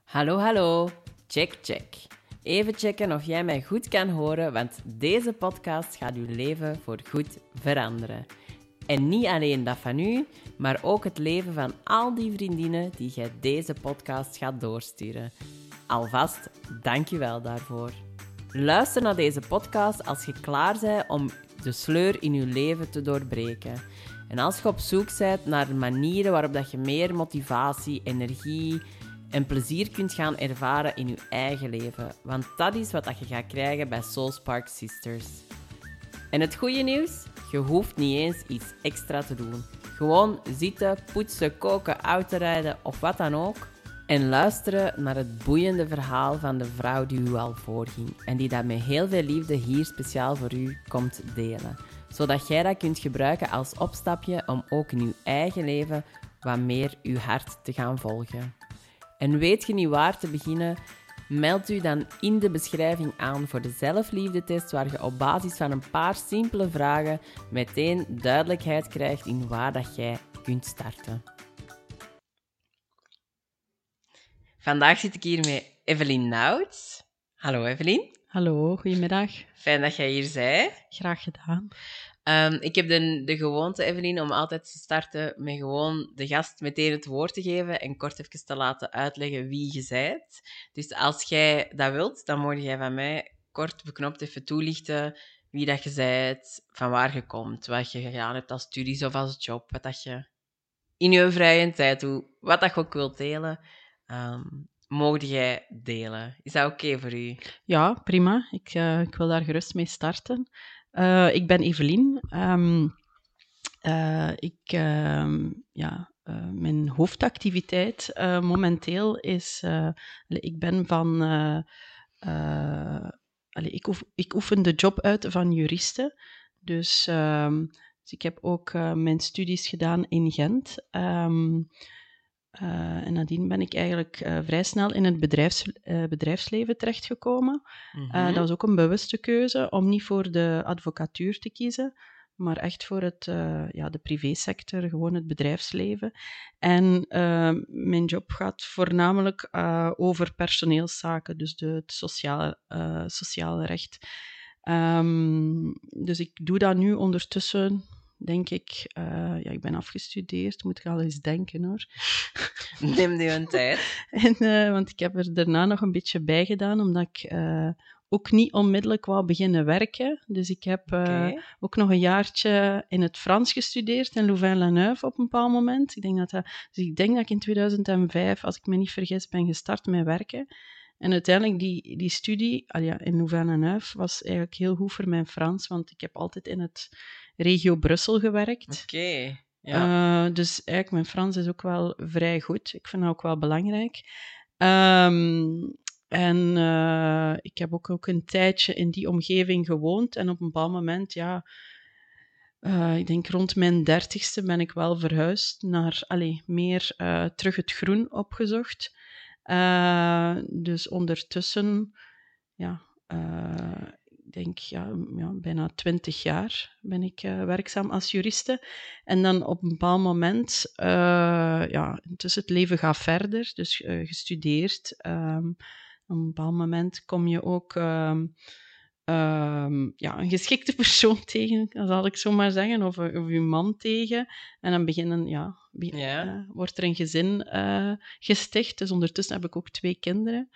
Hallo, hallo. Check, check. Even checken of jij mij goed kan horen, want deze podcast gaat uw leven voor goed veranderen. En niet alleen dat van u, maar ook het leven van al die vriendinnen die jij deze podcast gaat doorsturen. Alvast, dank je wel daarvoor. Luister naar deze podcast als je klaar bent om de sleur in je leven te doorbreken. En als je op zoek bent naar manieren waarop dat je meer motivatie, energie en plezier kunt gaan ervaren in je eigen leven. Want dat is wat je gaat krijgen bij Soulspark Sisters. En het goede nieuws? Je hoeft niet eens iets extra te doen. Gewoon zitten, poetsen, koken, autorijden of wat dan ook. En luisteren naar het boeiende verhaal van de vrouw die u al voorging. En die dat met heel veel liefde hier speciaal voor u komt delen. Zodat jij dat kunt gebruiken als opstapje om ook in uw eigen leven wat meer uw hart te gaan volgen. En weet je niet waar te beginnen? Meld u dan in de beschrijving aan voor de zelfliefdetest, waar je op basis van een paar simpele vragen meteen duidelijkheid krijgt in waar dat jij kunt starten. Vandaag zit ik hier met Evelien Nouts. Hallo Evelien. Hallo, goedemiddag. Fijn dat jij hier bent. Graag gedaan. Ik heb de gewoonte, Evelien, om altijd te starten met gewoon de gast meteen het woord te geven en kort even te laten uitleggen wie je bent. Dus als jij dat wilt, dan mag jij van mij kort beknopt even toelichten wie dat je bent, van waar je komt, wat je gedaan hebt als studies of als job, wat dat je in je vrije tijd doet, wat dat je ook wilt delen, mogen jij delen. Is dat oké voor u? Ja, prima. Ik wil daar gerust mee starten. Ik ben Evelien. Mijn hoofdactiviteit momenteel is... ik ben van... ik oefen de job uit van juriste. Dus ik heb ook mijn studies gedaan in Gent. En nadien ben ik eigenlijk vrij snel in het bedrijfsleven terechtgekomen. Dat was ook een bewuste keuze om niet voor de advocatuur te kiezen, maar echt voor de privésector, gewoon het bedrijfsleven. En mijn job gaat voornamelijk over personeelszaken, dus het sociale recht. Dus ik doe dat nu ondertussen, denk ik. Ik ben afgestudeerd, moet ik al eens denken hoor. Neem je een tijd. Want ik heb er daarna nog een beetje bij gedaan, omdat ik ook niet onmiddellijk wou beginnen werken. Dus ik heb ook nog een jaartje in het Frans gestudeerd, in Louvain-la-Neuve op een bepaald moment. Dus ik denk dat ik in 2005, als ik me niet vergis, ben gestart met werken. En uiteindelijk, die studie in Louvain-la-Neuve was eigenlijk heel goed voor mijn Frans, want ik heb altijd in het regio Brussel gewerkt. Oké. Ja. Dus eigenlijk, mijn Frans is ook wel vrij goed. Ik vind dat ook wel belangrijk. Ik heb ook een tijdje in die omgeving gewoond. En op een bepaald moment, ik denk rond mijn 30ste, ben ik wel verhuisd naar meer terug het groen opgezocht. Dus ondertussen, ik denk bijna 20 jaar ben ik werkzaam als juriste. En dan op een bepaald moment, intussen het leven gaat verder, dus gestudeerd. Op een bepaald moment kom je ook een geschikte persoon tegen, zal ik zo maar zeggen, of je man tegen. En dan wordt er een gezin gesticht. Dus ondertussen heb ik ook 2 kinderen.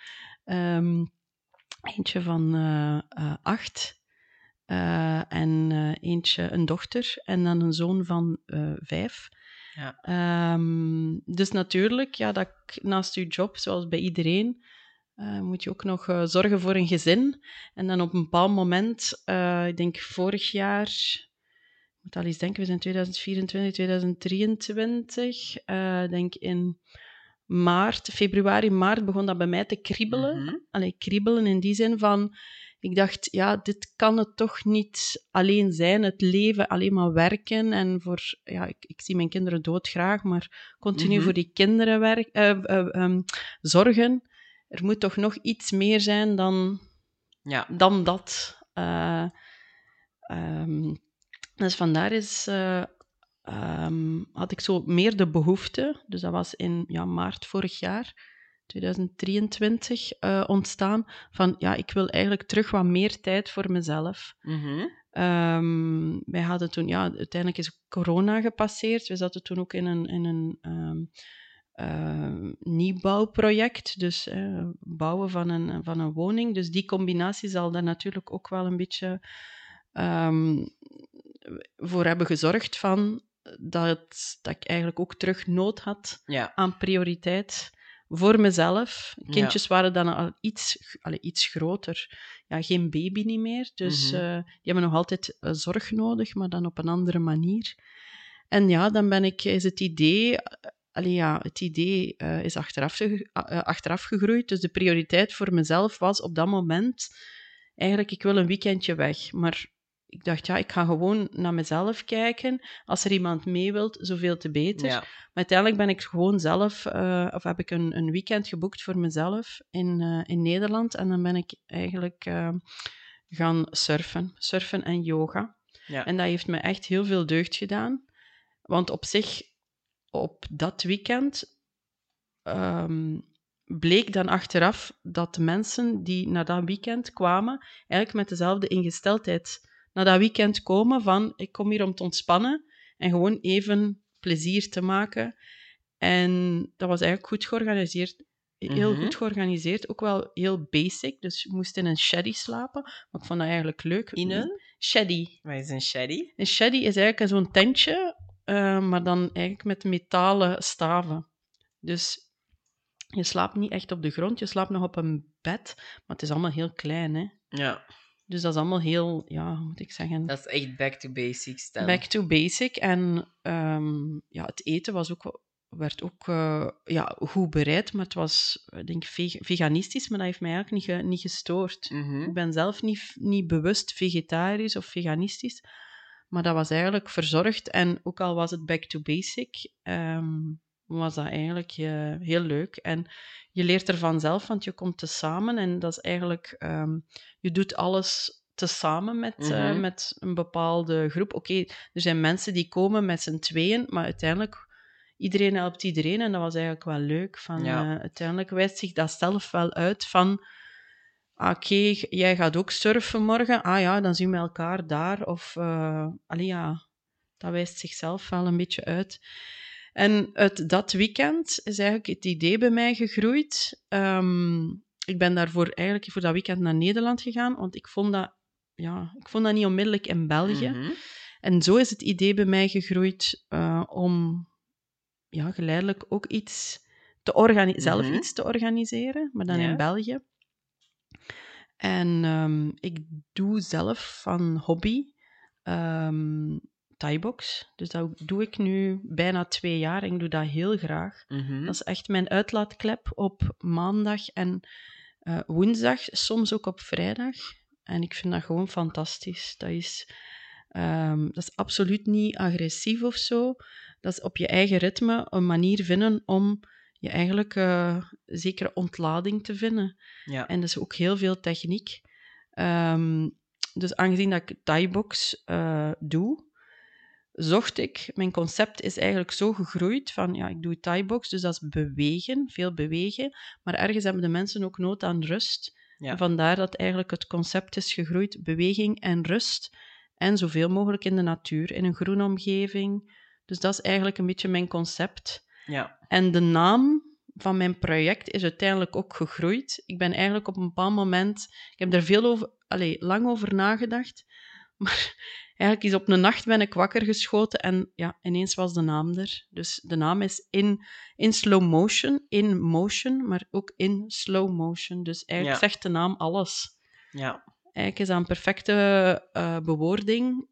Eentje van 8 en eentje een dochter en dan een zoon van 5. Ja. Dus natuurlijk, naast je job, zoals bij iedereen, moet je ook nog zorgen voor een gezin. En dan op een bepaald moment, ik denk vorig jaar, ik moet al eens denken, we zijn 2024, 2023, denk in februari, maart begon dat bij mij te kriebelen. Kriebelen in die zin van, ik dacht, dit kan het toch niet alleen zijn, het leven, alleen maar werken. En ik zie mijn kinderen doodgraag, maar continu voor die kinderen zorgen. Er moet toch nog iets meer zijn dan dat. Dus vandaar had ik zo meer de behoefte, dus dat was in maart vorig jaar, 2023 ontstaan. Van, ja, ik wil eigenlijk terug wat meer tijd voor mezelf. Wij hadden toen, ja, uiteindelijk is corona gepasseerd. We zaten toen ook in een nieuwbouwproject, dus bouwen van een woning. Dus die combinatie zal daar natuurlijk ook wel een beetje voor hebben gezorgd van dat ik eigenlijk ook terug nood had aan prioriteit voor mezelf. Kindjes waren dan al iets groter. Ja, geen baby niet meer, dus die hebben nog altijd zorg nodig, maar dan op een andere manier. En ja, dan is het idee... het idee is achteraf gegroeid. Dus de prioriteit voor mezelf was op dat moment... Eigenlijk, ik wil een weekendje weg. Maar ik dacht, ja, ik ga gewoon naar mezelf kijken. Als er iemand mee wilt, zoveel te beter. Ja. Maar uiteindelijk ben ik gewoon zelf... of heb ik een weekend geboekt voor mezelf in Nederland. En dan ben ik eigenlijk gaan surfen. Surfen en yoga. Ja. En dat heeft me echt heel veel deugd gedaan. Want op zich... Op dat weekend bleek dan achteraf dat de mensen die naar dat weekend kwamen, eigenlijk met dezelfde ingesteldheid naar dat weekend komen van ik kom hier om te ontspannen en gewoon even plezier te maken. En dat was eigenlijk goed georganiseerd. Heel goed georganiseerd, ook wel heel basic. Dus je moest in een shoddy slapen, maar ik vond dat eigenlijk leuk. In een? Shoddy. Wat is een shoddy? Een shoddy is eigenlijk zo'n tentje... maar dan eigenlijk met metalen staven. Dus je slaapt niet echt op de grond, je slaapt nog op een bed, maar het is allemaal heel klein, hè. Ja. Dus dat is allemaal heel, ja, hoe moet ik zeggen... Dat is echt back to basics dan. Back to basic. En het eten werd ook goed bereid, maar het was, denk ik, veganistisch, maar dat heeft mij eigenlijk niet gestoord. Ik ben zelf niet bewust vegetarisch of veganistisch, maar dat was eigenlijk verzorgd. En ook al was het back to basic, was dat eigenlijk heel leuk. En je leert er vanzelf, want je komt tezamen en dat is eigenlijk... je doet alles tezamen met een bepaalde groep. Oké, er zijn mensen die komen met z'n tweeën, maar uiteindelijk... Iedereen helpt iedereen en dat was eigenlijk wel leuk. Uiteindelijk wijst zich dat zelf wel uit van... Oké, jij gaat ook surfen morgen. Ah ja, dan zien we elkaar daar. Of, dat wijst zichzelf wel een beetje uit. En uit dat weekend is eigenlijk het idee bij mij gegroeid. Ik ben daarvoor eigenlijk voor dat weekend naar Nederland gegaan, want ik vond dat niet onmiddellijk in België. En zo is het idee bij mij gegroeid om geleidelijk ook iets te zelf iets te organiseren, maar dan in België. En ik doe zelf van hobby Thai-box. Dus dat doe ik nu bijna 2 jaar en ik doe dat heel graag. Dat is echt mijn uitlaatklep op maandag en woensdag, soms ook op vrijdag. En ik vind dat gewoon fantastisch. Dat is absoluut niet agressief of zo. Dat is op je eigen ritme een manier vinden om je eigenlijk zekere ontlading te vinden. Ja. En dat is ook heel veel techniek. Dus aangezien dat ik Thai-box doe, zocht ik... Mijn concept is eigenlijk zo gegroeid van, ik doe Thai-box, dus dat is bewegen, veel bewegen. Maar ergens hebben de mensen ook nood aan rust. Ja. En vandaar dat eigenlijk het concept is gegroeid, beweging en rust. En zoveel mogelijk in de natuur, in een groene omgeving. Dus dat is eigenlijk een beetje mijn concept. Ja. En de naam van mijn project is uiteindelijk ook gegroeid. Ik ben eigenlijk op een bepaald moment... Ik heb er lang over nagedacht. Maar eigenlijk is op een nacht ben ik wakker geschoten en ineens was de naam er. Dus de naam is in slow motion, in motion, maar ook in slow motion. Dus eigenlijk zegt de naam alles. Ja. Eigenlijk is dat een perfecte bewoording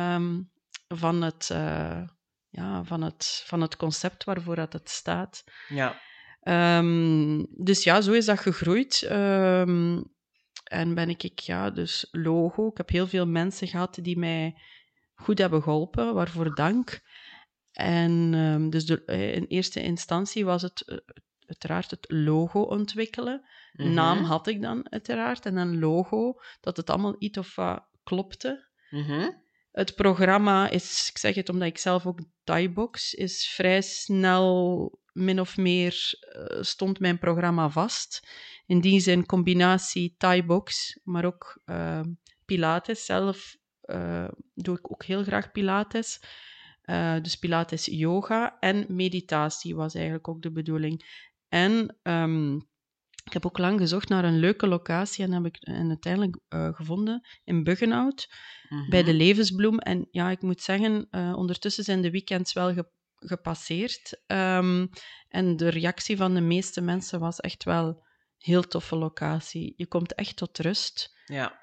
van het concept waarvoor dat het staat. Ja. Dus zo is dat gegroeid. En ben ik dus logo. Ik heb heel veel mensen gehad die mij goed hebben geholpen, waarvoor dank. En dus in eerste instantie was het uiteraard het logo ontwikkelen. Naam had ik dan uiteraard. En een logo, dat het allemaal iets of wat klopte. Het programma is, ik zeg het omdat ik zelf ook Thai-box, is vrij snel min of meer stond mijn programma vast. In die zin combinatie Thai-box, maar ook Pilates. Zelf doe ik ook heel graag Pilates. Dus Pilates yoga en meditatie was eigenlijk ook de bedoeling. En ik heb ook lang gezocht naar een leuke locatie en heb ik uiteindelijk gevonden in Buggenhout, bij de Levensbloem. En ja, ik moet zeggen, ondertussen zijn de weekends wel gepasseerd. En de reactie van de meeste mensen was echt wel heel toffe locatie. Je komt echt tot rust. Ja.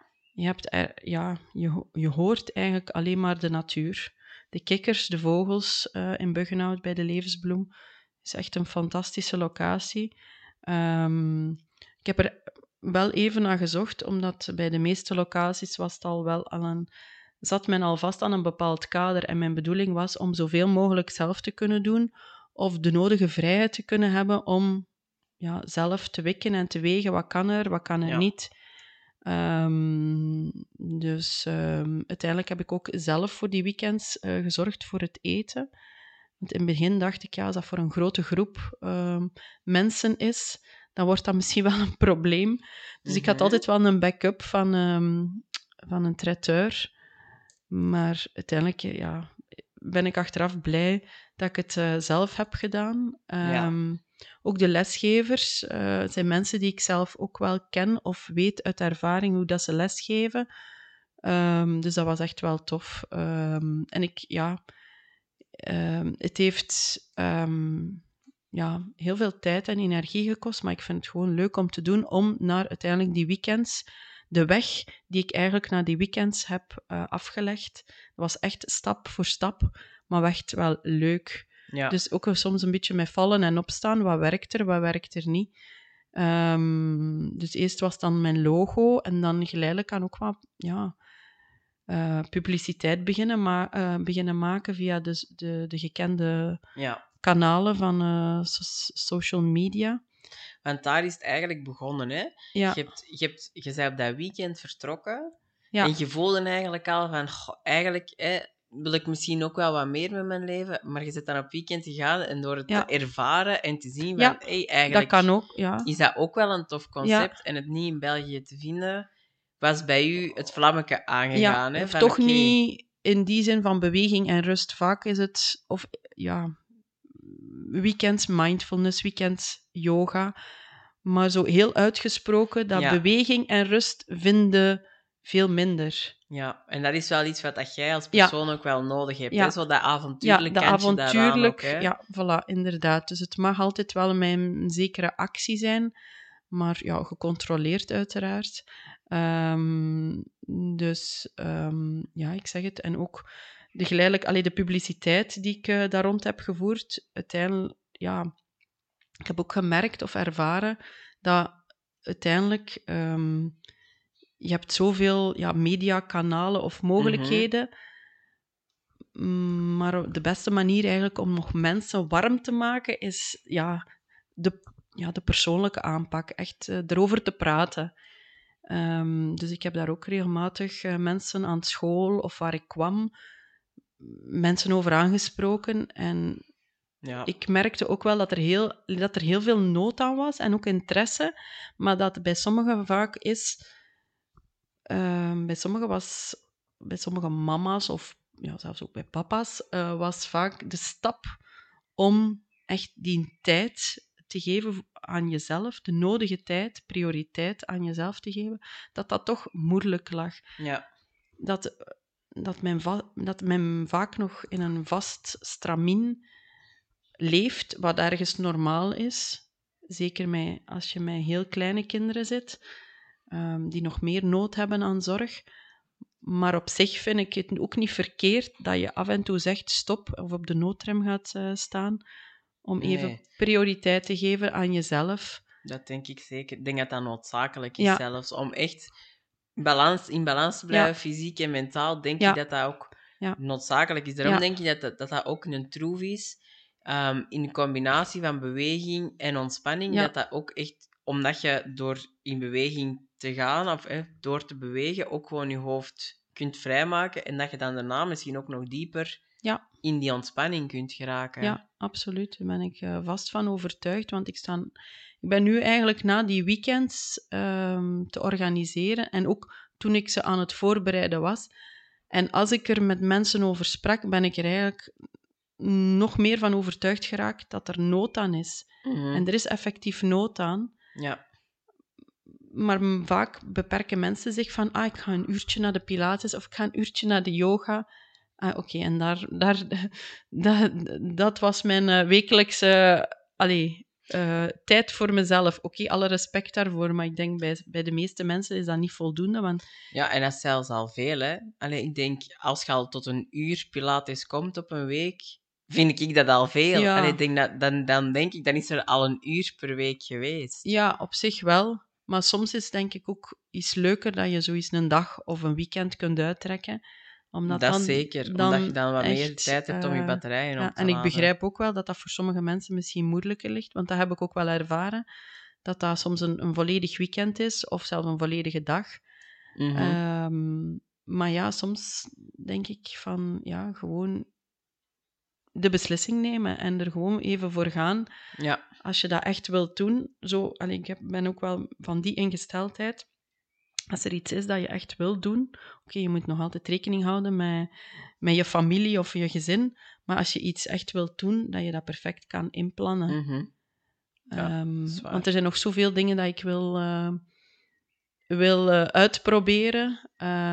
Je hoort eigenlijk alleen maar de natuur. De kikkers, de vogels in Buggenhout bij de Levensbloem. Is echt een fantastische locatie. Ik heb er wel even naar gezocht, omdat bij de meeste locaties was het al wel zat men al vast aan een bepaald kader. En mijn bedoeling was om zoveel mogelijk zelf te kunnen doen, of de nodige vrijheid te kunnen hebben om zelf te wikken en te wegen. Wat kan er, wat kan er niet. Dus uiteindelijk heb ik ook zelf voor die weekends gezorgd voor het eten. Want in het begin dacht ik, als dat voor een grote groep mensen is, dan wordt dat misschien wel een probleem. Dus ik had altijd wel een backup van een traiteur. Maar uiteindelijk ben ik achteraf blij dat ik het zelf heb gedaan. Ook de lesgevers zijn mensen die ik zelf ook wel ken of weet uit ervaring hoe dat ze lesgeven. Dus dat was echt wel tof. En het heeft heel veel tijd en energie gekost, maar ik vind het gewoon leuk om te doen, om naar uiteindelijk die weekends, de weg die ik eigenlijk naar die weekends heb afgelegd, dat was echt stap voor stap, maar echt wel leuk. Ja. Dus ook soms een beetje met vallen en opstaan. Wat werkt er niet? Dus eerst was dan mijn logo en dan geleidelijk aan ook wat publiciteit beginnen maken via de gekende kanalen van social media. Want daar is het eigenlijk begonnen, hè? Ja. Je bent op dat weekend vertrokken en je voelde eigenlijk al van, eigenlijk wil ik misschien ook wel wat meer met mijn leven, maar je bent dan op weekend gegaan en door het te ervaren en te zien van, eigenlijk dat kan ook, is dat ook wel een tof concept en het niet in België te vinden, was bij u het vlammetje aangegaan. Hè, of van, toch niet in die zin van beweging en rust. Vaak is het, weekends mindfulness, weekends yoga, maar zo heel uitgesproken dat beweging en rust vinden veel minder. Ja, en dat is wel iets wat jij als persoon ook wel nodig hebt. Hè? Zo dat avontuurlijk kantje avontuurlijk, daaraan ook, hè? Voilà, inderdaad. Dus het mag altijd wel een zekere actie zijn, maar gecontroleerd uiteraard. Ik zeg het. En ook de publiciteit die ik daar rond heb gevoerd, uiteindelijk, ik heb ook gemerkt of ervaren dat uiteindelijk je hebt zoveel mediakanalen of mogelijkheden, maar de beste manier eigenlijk om nog mensen warm te maken is de persoonlijke aanpak, echt erover te praten. Dus ik heb daar ook regelmatig mensen aan school of waar ik kwam, mensen over aangesproken. En ik merkte ook wel dat er heel veel nood aan was en ook interesse, maar dat bij sommigen vaak is... bij sommige mama's of zelfs ook bij papa's was vaak de stap om echt die tijd te geven aan jezelf, de nodige tijd, prioriteit aan jezelf te geven, dat toch moeilijk lag. Ja. Dat men vaak nog in een vast stramien leeft, wat ergens normaal is. Zeker als je met heel kleine kinderen zit, die nog meer nood hebben aan zorg. Maar op zich vind ik het ook niet verkeerd dat je af en toe zegt stop of op de noodrem gaat staan om even prioriteit te geven aan jezelf. Dat denk ik zeker. Ik denk dat dat noodzakelijk is zelfs. Om echt in balans te blijven, fysiek en mentaal, denk ik dat dat ook noodzakelijk is. Daarom denk ik dat ook een troef is. In combinatie van beweging en ontspanning, dat ook echt, omdat je door in beweging te gaan of door te bewegen ook gewoon je hoofd kunt vrijmaken en dat je dan daarna misschien ook nog dieper in die ontspanning kunt geraken. Ja, absoluut. Daar ben ik vast van overtuigd, want ik ben nu eigenlijk na die weekends te organiseren en ook toen ik ze aan het voorbereiden was. En als ik er met mensen over sprak, ben ik er eigenlijk nog meer van overtuigd geraakt dat er nood aan is. En er is effectief nood aan. Ja. Maar vaak beperken mensen zich van, ik ga een uurtje naar de Pilates of ik ga een uurtje naar de yoga. Oké, en dat was mijn wekelijkse tijd voor mezelf. Oké, alle respect daarvoor, maar ik denk bij de meeste mensen is dat niet voldoende. Want... Ja, en dat is zelfs al veel, hè. Allee, ik denk, als je al tot een uur Pilates komt op een week, vind ik dat al veel. Ja. Allee, ik denk dan denk ik, dan is er al een uur per week geweest. Ja, op zich wel. Maar soms is het denk ik ook iets leuker dat je zoiets een dag of een weekend kunt uittrekken. Omdat dat dan, zeker, dan omdat je dan wat meer echt, tijd hebt om je batterijen op te en ik laden. begrijp ook wel dat dat voor sommige mensen misschien moeilijker ligt, want dat heb ik ook wel ervaren, dat dat soms een volledig weekend is, of zelfs een volledige dag. Maar ja, soms denk ik van, ja, gewoon de beslissing nemen en er gewoon even voor gaan. Ja. Als je dat echt wilt doen, ik ben ook wel van die ingesteldheid. Als er iets is dat je echt wilt doen, oké, je moet nog altijd rekening houden met je familie of je gezin, maar als je iets echt wilt doen, dat je dat perfect kan inplannen. Ja, want er zijn nog zoveel dingen dat ik wil uitproberen.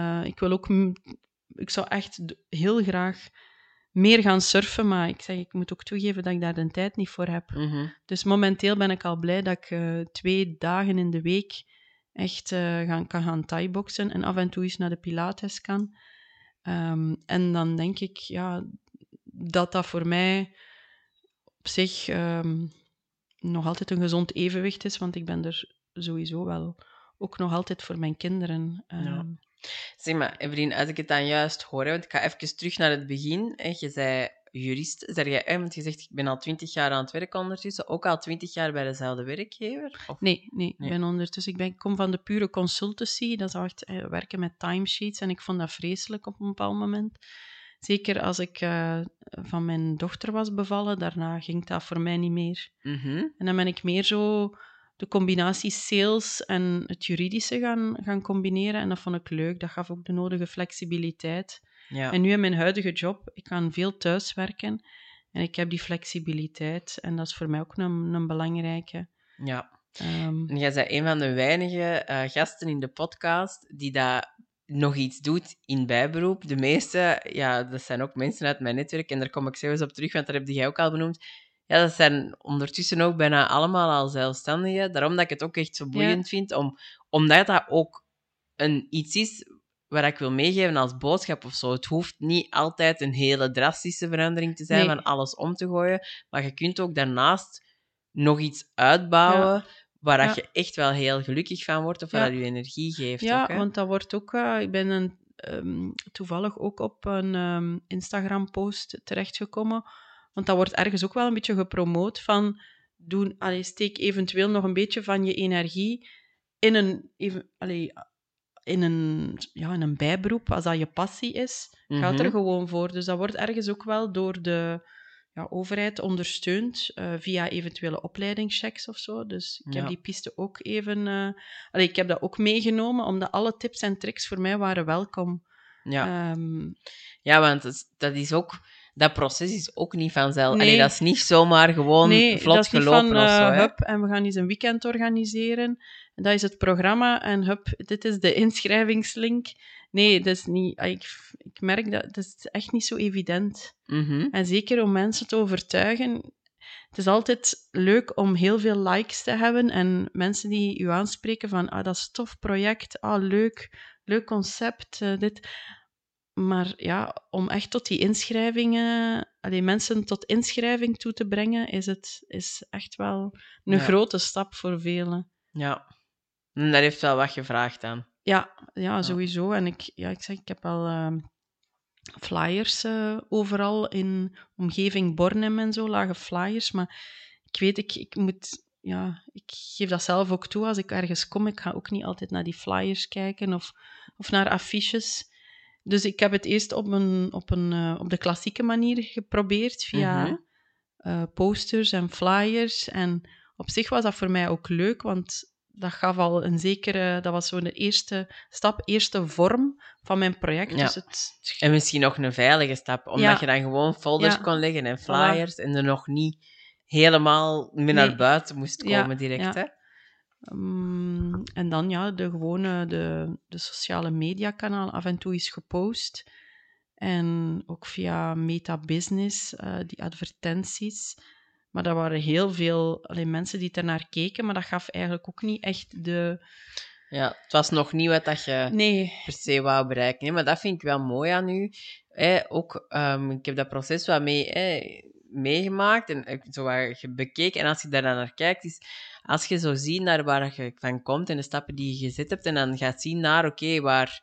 Ik zou echt heel graag meer gaan surfen, maar ik moet ook toegeven dat ik daar de tijd niet voor heb. Dus momenteel ben ik al blij dat ik 2 dagen in de week echt kan gaan thai-boksen en af en toe eens naar de Pilates kan. En dan denk ik dat voor mij op zich nog altijd een gezond evenwicht is, want ik ben er sowieso wel ook nog altijd voor mijn kinderen. Ja. Zeg maar, Evelien, als ik het dan juist hoor, want ik ga even terug naar het begin. Je zei jurist, want je zegt, ik ben al 20 jaar aan het werk ondertussen, ook al 20 jaar bij dezelfde werkgever? Of? Nee. Ik ben ondertussen, ik kom van de pure consultancy, dat is echt werken met timesheets, en ik vond dat vreselijk op een bepaald moment. Zeker als ik van mijn dochter was bevallen, daarna ging dat voor mij niet meer. En dan ben ik meer zo de combinatie sales en het juridische gaan combineren. En dat vond ik leuk. Dat gaf ook de nodige flexibiliteit. Ja. En nu in mijn huidige job, ik kan veel thuiswerken. En ik heb die flexibiliteit. En dat is voor mij ook een belangrijke. Ja. En jij bent een van de weinige gasten in de podcast die dat nog iets doet in bijberoep. De meeste, dat zijn ook mensen uit mijn netwerk. En daar kom ik zelfs op terug, want dat heb jij ook al benoemd. Ja, dat zijn ondertussen ook bijna allemaal al zelfstandigen. Daarom dat ik het ook echt zo boeiend vind, omdat dat ook iets is waar ik wil meegeven als boodschap of zo. Het hoeft niet altijd een hele drastische verandering te zijn van alles om te gooien, maar je kunt ook daarnaast nog iets uitbouwen waar je echt wel heel gelukkig van wordt of waar dat je energie geeft. Ja, ook, hè? Want dat wordt ook... ik ben toevallig ook op een Instagram-post terechtgekomen, want dat wordt ergens ook wel een beetje gepromoot van steek eventueel nog een beetje van je energie in een bijberoep, als dat je passie is. Gaat er gewoon voor. Dus dat wordt ergens ook wel door de overheid ondersteund via eventuele opleidingschecks of zo. Dus ik heb die piste ook even... ik heb dat ook meegenomen, omdat alle tips en tricks voor mij waren welkom. Ja, want dat is ook... Dat proces is ook niet vanzelf. Nee. Dat is niet zomaar gewoon vlot gelopen van, of zo. Hup, en we gaan eens een weekend organiseren. En dat is het programma. En hup, dit is de inschrijvingslink. Nee, dat is niet... Ik merk dat is echt niet zo evident. En zeker om mensen te overtuigen. Het is altijd leuk om heel veel likes te hebben en mensen die u aanspreken van dat is een tof project, leuk concept, dit... Maar om echt tot die inschrijvingen, mensen tot inschrijving toe te brengen, is echt wel een grote stap voor velen. Ja, en daar heeft wel wat gevraagd aan. Ja, sowieso. En ik heb al flyers overal in omgeving Bornem en zo, lage flyers. Maar ik weet, ik geef dat zelf ook toe als ik ergens kom. Ik ga ook niet altijd naar die flyers kijken of naar affiches. Dus ik heb het eerst op de klassieke manier geprobeerd, via posters en flyers. En op zich was dat voor mij ook leuk, want dat gaf al een zekere... Dat was zo'n eerste stap, eerste vorm van mijn project. Ja. Dus en misschien nog een veilige stap, omdat je dan gewoon folders kon leggen en flyers en er nog niet helemaal meer naar buiten moest komen direct, hè? En dan de sociale mediakanaal af en toe is gepost. En ook via Meta Business, die advertenties. Maar dat waren heel veel mensen die ernaar keken, maar dat gaf eigenlijk ook niet echt de... Ja, het was nog niet wat dat je per se wou bereiken. Nee, maar dat vind ik wel mooi aan u. Ook, ik heb dat proces wat meegemaakt en zo wat bekeken. En als je daar dan naar kijkt, is als je zo ziet naar waar je van komt en de stappen die je gezet hebt, en dan gaat zien naar, waar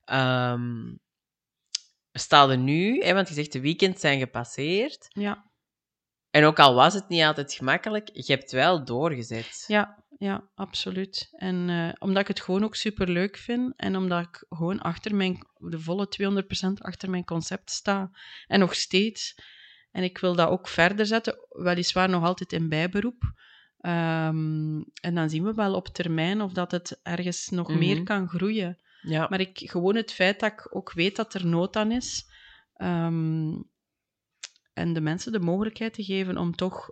sta je nu? Want je zegt, de weekends zijn gepasseerd. Ja. En ook al was het niet altijd gemakkelijk, je hebt wel doorgezet. Ja, absoluut. En omdat ik het gewoon ook superleuk vind en omdat ik gewoon de volle 200% achter mijn concept sta. En nog steeds. En ik wil dat ook verder zetten, weliswaar nog altijd in bijberoep. En dan zien we wel op termijn of dat het ergens nog meer kan groeien. Ja. Maar gewoon het feit dat ik ook weet dat er nood aan is... en de mensen de mogelijkheid te geven om toch...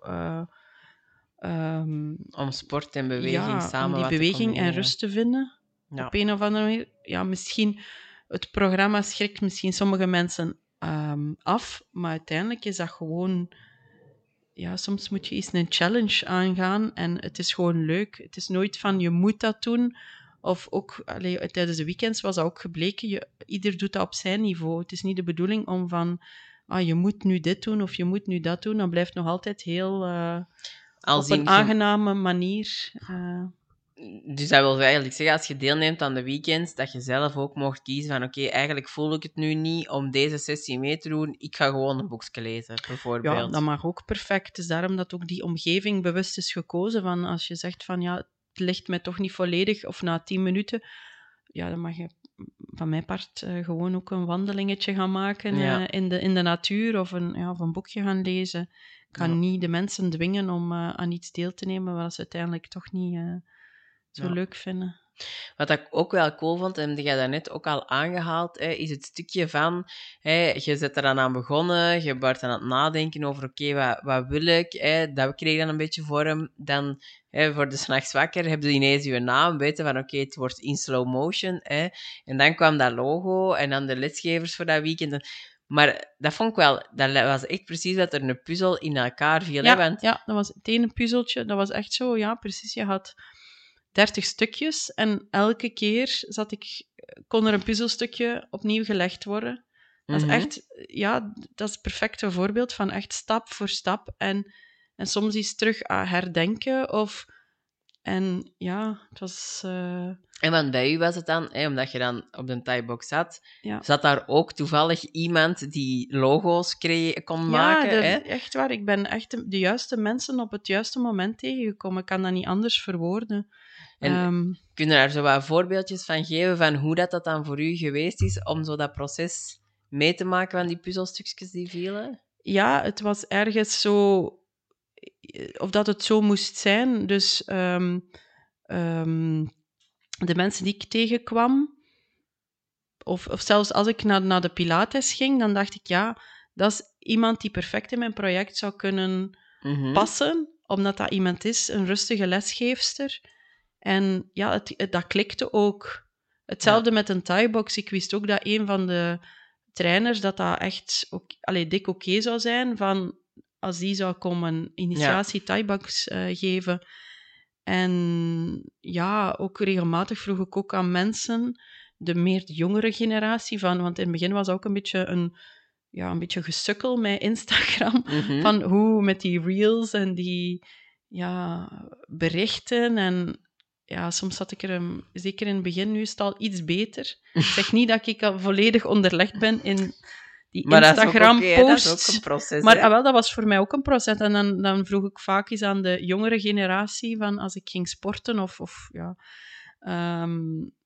om sport en beweging samen om die beweging en rust te vinden. Ja. Op een of andere manier. Ja, misschien... Het programma schrikt misschien sommige mensen af, maar uiteindelijk is dat gewoon... Ja, soms moet je eens een challenge aangaan en het is gewoon leuk. Het is nooit van, je moet dat doen... Of ook, tijdens de weekends was dat ook gebleken, ieder doet dat op zijn niveau. Het is niet de bedoeling om van, je moet nu dit doen of je moet nu dat doen. Dat blijft nog altijd heel op een aangename manier. Dus dat wil eigenlijk zeggen, als je deelneemt aan de weekends, dat je zelf ook mocht kiezen van, oké, eigenlijk voel ik het nu niet om deze sessie mee te doen. Ik ga gewoon een boekje lezen, bijvoorbeeld. Ja, dat mag ook perfect. Het is daarom dat ook die omgeving bewust is gekozen. Van als je zegt van, het ligt mij toch niet volledig, of na 10 minuten, dan mag je van mijn part gewoon ook een wandelingetje gaan maken in de natuur, of een boekje gaan lezen. Ik kan niet de mensen dwingen om aan iets deel te nemen wat ze uiteindelijk toch niet zo leuk vinden. Wat ik ook wel cool vond, en die jij daarnet ook al aangehaald, is het stukje van, je bent er dan aan begonnen, je bent aan het nadenken over, oké, wat wil ik? Dat kreeg dan een beetje vorm. Dan, voor de 's nachts wakker, heb je ineens je naam, weten van, oké, het wordt in slow motion. En dan kwam dat logo, en dan de lesgevers voor dat weekend. Maar dat vond ik wel, dat was echt precies dat er een puzzel in elkaar viel. Ja, dat was het ene puzzeltje, dat was echt zo, ja, precies, je had 30 stukjes en elke keer kon er een puzzelstukje opnieuw gelegd worden. Dat is echt, dat is het perfecte voorbeeld van echt stap voor stap en soms iets terug herdenken het was... En want bij u was het dan, omdat je dan op de Thai-box zat, zat daar ook toevallig iemand die logo's kon maken? Ja, echt waar. Ik ben echt de juiste mensen op het juiste moment tegengekomen. Ik kan dat niet anders verwoorden. En kun je daar zo wat voorbeeldjes van geven van hoe dat dan voor u geweest is om zo dat proces mee te maken van die puzzelstukjes die vielen? Ja, het was ergens zo... Of dat het zo moest zijn. Dus de mensen die ik tegenkwam, of zelfs als ik naar de Pilates ging, dan dacht ik, dat is iemand die perfect in mijn project zou kunnen passen, omdat dat iemand is, een rustige lesgeefster. En dat klikte ook. Hetzelfde met een Thai-box. Ik wist ook dat een van de trainers dat echt dik oké zou zijn, van als die zou komen initiatie Thai-box geven. En ook regelmatig vroeg ik ook aan mensen, de jongere generatie, want in het begin was ook een beetje een beetje gesukkel met Instagram, van hoe met die reels en die berichten. En soms zat ik zeker in het begin, nu is het al iets beter. Ik zeg niet dat ik al volledig onderlegd ben in die Instagram-posts. Dat is ook een proces. Maar dat was voor mij ook een proces. En dan vroeg ik vaak eens aan de jongere generatie, van als ik ging sporten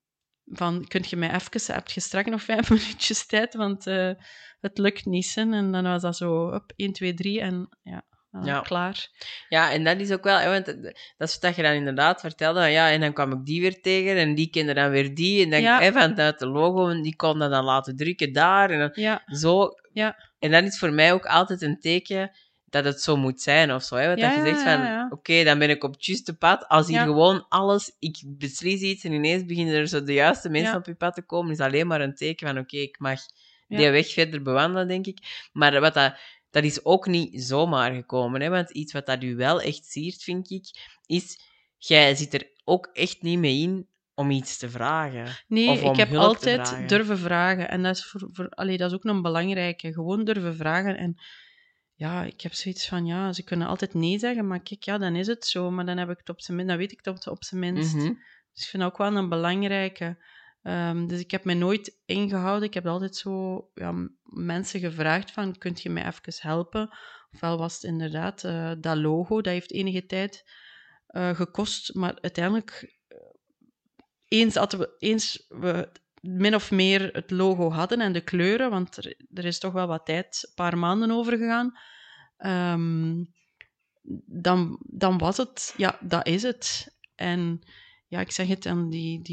kun je mij even, heb je straks nog 5 minuutjes tijd, want het lukt niet. Hè? En dan was dat zo, op 1, 2, 3 en klaar. Ja, en dat is ook wel, want dat is wat je dan inderdaad vertelde, en dan kwam ik die weer tegen, en die kende dan weer die, en dan vanuit de logo, en die kon dat dan laten drukken daar, en dan zo. Ja. En dat is voor mij ook altijd een teken dat het zo moet zijn, of zo. Want dat je zegt van, oké, dan ben ik op het juiste pad. Als hier gewoon alles, ik beslis iets, en ineens beginnen er zo de juiste mensen op je pad te komen, is alleen maar een teken van, oké, ik mag die weg verder bewandelen, denk ik. Maar wat dat is ook niet zomaar gekomen, hè? Want iets wat dat u wel echt siert, vind ik, is, jij zit er ook echt niet mee in om iets te vragen. Nee, of om ik heb hulp altijd te vragen. durven vragen. En dat is, dat is ook een belangrijke. Gewoon durven vragen. En ja, ik heb zoiets van, ze kunnen altijd nee zeggen, maar kijk, dan is het zo. Maar dan heb ik het op zijn minst, dan weet ik het op zijn minst. Dus ik vind dat ook wel een belangrijke. Dus ik heb mij nooit ingehouden. Ik heb altijd zo mensen gevraagd van, kunt je mij even helpen? Ofwel was het inderdaad dat logo, dat heeft enige tijd gekost. Maar uiteindelijk, eens we min of meer het logo hadden en de kleuren, want er is toch wel wat tijd, een paar maanden over gegaan, dan was het, dat is het. En ik zeg het aan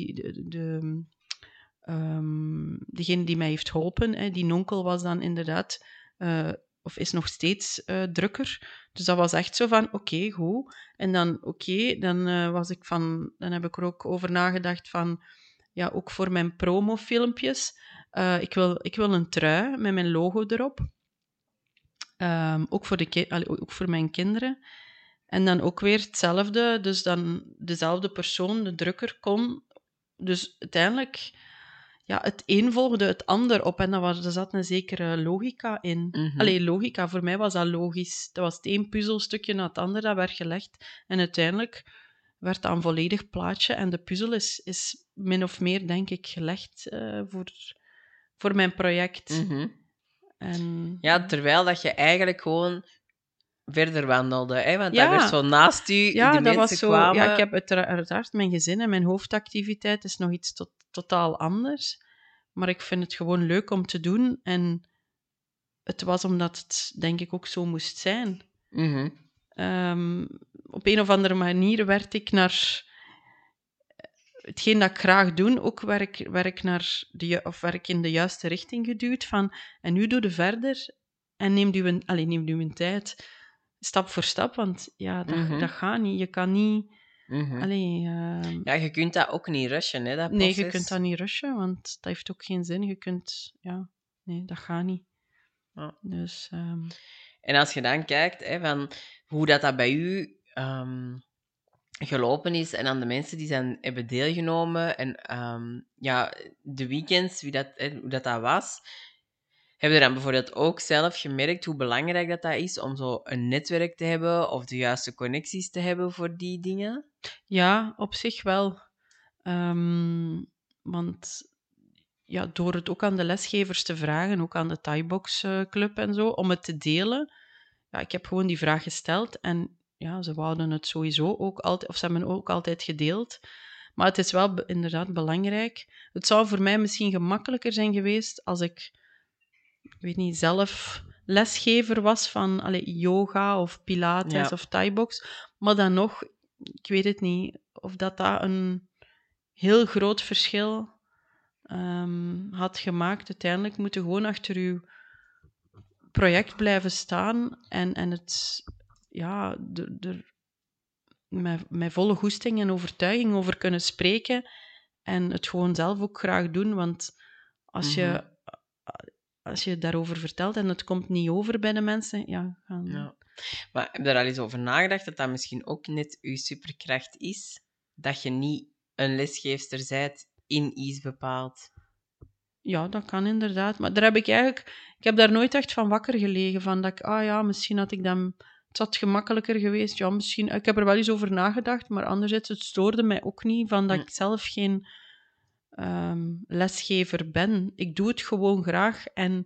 degene die mij heeft geholpen, die nonkel was dan inderdaad, of is nog steeds drukker. Dus dat was echt zo van, oké, goed. En dan, dan heb ik er ook over nagedacht van, ook voor mijn promofilmpjes, ik wil een trui met mijn logo erop. Ook voor mijn kinderen. En dan ook weer hetzelfde, dus dan dezelfde persoon, de drukker, kon. Dus uiteindelijk, het een volgde het ander op en er zat een zekere logica in. Logica, voor mij was dat logisch. Dat was het een puzzelstukje na het andere, dat werd gelegd. En uiteindelijk werd dat een volledig plaatje en de puzzel is min of meer, denk ik, gelegd voor mijn project. En, terwijl dat je eigenlijk gewoon verder wandelde, hè? Want dat werd zo naast u, die dat mensen was zo, kwamen. Ja, ik heb uiteraard mijn gezin en mijn hoofdactiviteit is nog iets totaal anders. Maar ik vind het gewoon leuk om te doen. En het was omdat het, denk ik, ook zo moest zijn. Op een of andere manier werd ik naar hetgeen dat ik graag doe, ook werk in de juiste richting geduwd. En nu doe je verder en neem uw tijd. Stap voor stap, want dat gaat niet. Je kan niet... je kunt dat ook niet rushen, hè, dat proces. Nee, je kunt dat niet rushen, want dat heeft ook geen zin. Je kunt... nee, dat gaat niet. Ja. Dus... En als je dan kijkt, hè, van hoe dat bij u gelopen is en aan de mensen die hebben deelgenomen en de weekends, hoe dat was... Heb je dan bijvoorbeeld ook zelf gemerkt hoe belangrijk dat is om zo een netwerk te hebben of de juiste connecties te hebben voor die dingen? Ja, op zich wel. Want door het ook aan de lesgevers te vragen, ook aan de Thai-box club en zo, om het te delen. Ik heb gewoon die vraag gesteld en ze wouden het sowieso ook altijd, of ze hebben ook altijd gedeeld. Maar het is wel inderdaad belangrijk. Het zou voor mij misschien gemakkelijker zijn geweest als ik weet niet, zelf lesgever was van yoga of pilates of thai-box. Maar dan nog, ik weet het niet, of dat een heel groot verschil had gemaakt. Uiteindelijk moet je gewoon achter je project blijven staan en het, met volle goesting en overtuiging over kunnen spreken en het gewoon zelf ook graag doen, want als je daarover vertelt en het komt niet over bij de mensen, Maar heb je er al eens over nagedacht dat dat misschien ook net je superkracht is? Dat je niet een lesgeefster bent in iets bepaald? Ja, dat kan inderdaad. Maar daar heb ik heb daar nooit echt van wakker gelegen. Van dat ik, misschien had ik dan... Het had gemakkelijker geweest. Ja, misschien... Ik heb er wel eens over nagedacht, maar anderzijds, het stoorde mij ook niet van dat ik zelf geen lesgever ben. Ik doe het gewoon graag en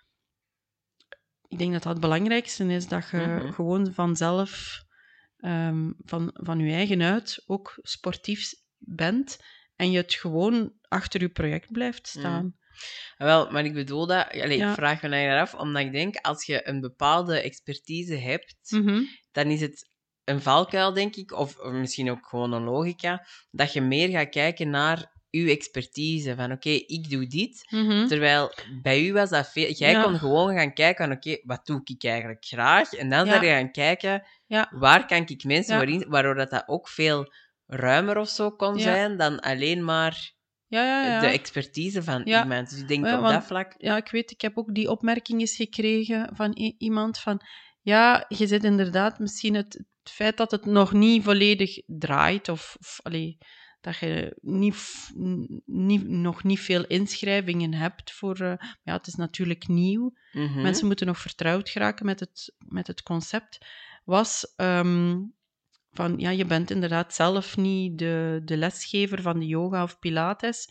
ik denk dat dat het belangrijkste is, dat je gewoon vanzelf van je eigen uit ook sportief bent en je het gewoon achter je project blijft staan. Wel, maar ik bedoel dat... ik vraag me naar af, omdat ik denk, als je een bepaalde expertise hebt, dan is het een valkuil, denk ik, of misschien ook gewoon een logica, dat je meer gaat kijken naar uw expertise. Van, oké, ik doe dit. Terwijl bij u was dat veel... Jij kon gewoon gaan kijken van, oké, wat doe ik eigenlijk graag? En dan zou je gaan kijken, waar kan ik mensen voor in... Waardoor dat ook veel ruimer of zo kon zijn dan alleen maar... de expertise van iemand. Dus ik denk op dat vlak... Ja, ik weet, ik heb ook die opmerking eens gekregen van iemand van... Ja, je zit inderdaad misschien het feit dat het nog niet volledig draait, of dat je nog niet veel inschrijvingen hebt voor... ja, het is natuurlijk nieuw. Mensen moeten nog vertrouwd geraken met het concept. Was... van, ja, je bent inderdaad zelf niet de lesgever van de yoga of pilates.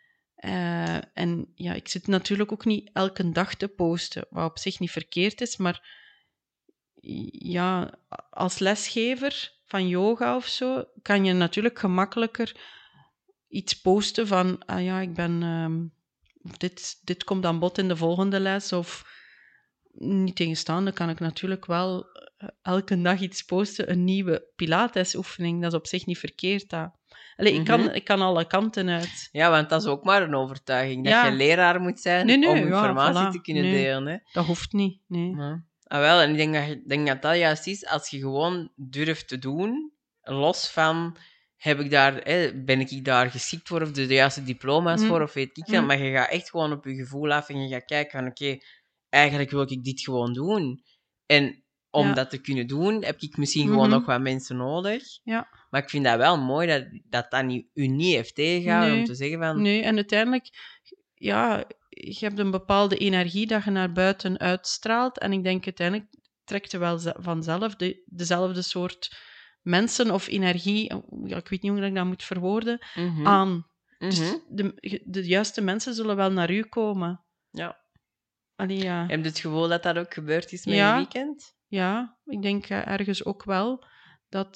En ja, ik zit natuurlijk ook niet elke dag te posten, wat op zich niet verkeerd is, maar ja, als lesgever van yoga of zo, kan je natuurlijk gemakkelijker iets posten van, ah ja, ik ben... dit komt aan bod in de volgende les, of niet tegenstaande kan ik natuurlijk wel elke dag iets posten, een nieuwe Pilates-oefening. Dat is op zich niet verkeerd. Ik kan alle kanten uit. Ja, want dat is ook maar een overtuiging, dat je leraar moet zijn om informatie te kunnen delen. Hè. Dat hoeft niet, nee. Wel, en ik denk dat dat juist is, als je gewoon durft te doen, los van... ben ik daar geschikt voor, of de juiste diploma's voor, of weet ik veel. Maar je gaat echt gewoon op je gevoel af en je gaat kijken van, oké, eigenlijk wil ik dit gewoon doen. En om dat te kunnen doen, heb ik misschien gewoon nog wat mensen nodig. Ja. Maar ik vind dat wel mooi dat niet, u niet heeft tegengehouden om te zeggen van... Nee, en uiteindelijk, ja, je hebt een bepaalde energie dat je naar buiten uitstraalt. En ik denk uiteindelijk trekt je wel vanzelf dezelfde soort mensen of energie, ja, ik weet niet hoe ik dat moet verwoorden, aan. Dus de juiste mensen zullen wel naar u komen. Ja. Allee, ja. Heb je het gevoel dat dat ook gebeurd is met je weekend? Ja, ik denk ergens ook wel dat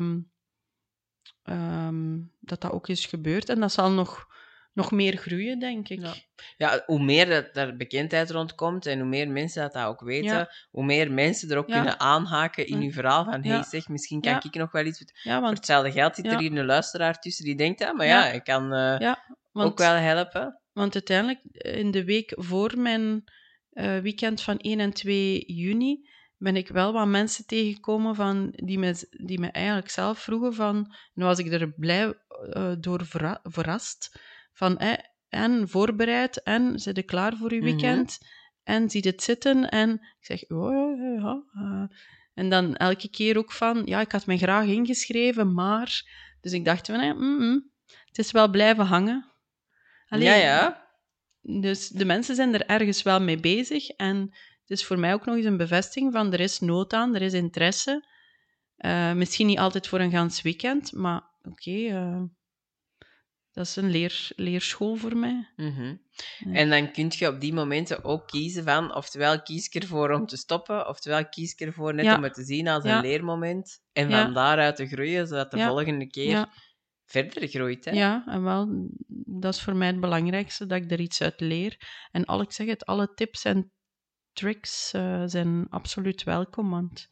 dat ook is gebeurd. En dat zal nog meer groeien, denk ik. Ja, hoe meer er bekendheid rondkomt en hoe meer mensen dat ook weten, hoe meer mensen er ook kunnen aanhaken in uw verhaal van hey, zeg, misschien kan ik nog wel iets... Voor hetzelfde geld zit er hier een luisteraar tussen die denkt, maar ik kan ook wel helpen. Want uiteindelijk, in de week voor mijn weekend van 1 en 2 juni, ben ik wel wat mensen tegengekomen die me eigenlijk zelf vroegen van... En was ik er blij door verrast. Van, en voorbereid, en zit je klaar voor je weekend? En ziet het zitten? En ik zeg, ja. En dan elke keer ook van, ja, ik had me graag ingeschreven, maar... Dus ik dacht van, het is wel blijven hangen. Allee, ja. Dus de mensen zijn er ergens wel mee bezig. En het is voor mij ook nog eens een bevestiging van, er is nood aan, er is interesse. Misschien niet altijd voor een gans weekend, maar oké, dat is een leerschool voor mij. En dan kun je op die momenten ook kiezen van, oftewel kies ik ervoor om te stoppen, oftewel kies ik ervoor net om het te zien als een leermoment. En van daaruit te groeien, zodat de volgende keer verder groeit. Hè? Ja, en wel, dat is voor mij het belangrijkste, dat ik er iets uit leer. En alle tips en tricks zijn absoluut welkom, want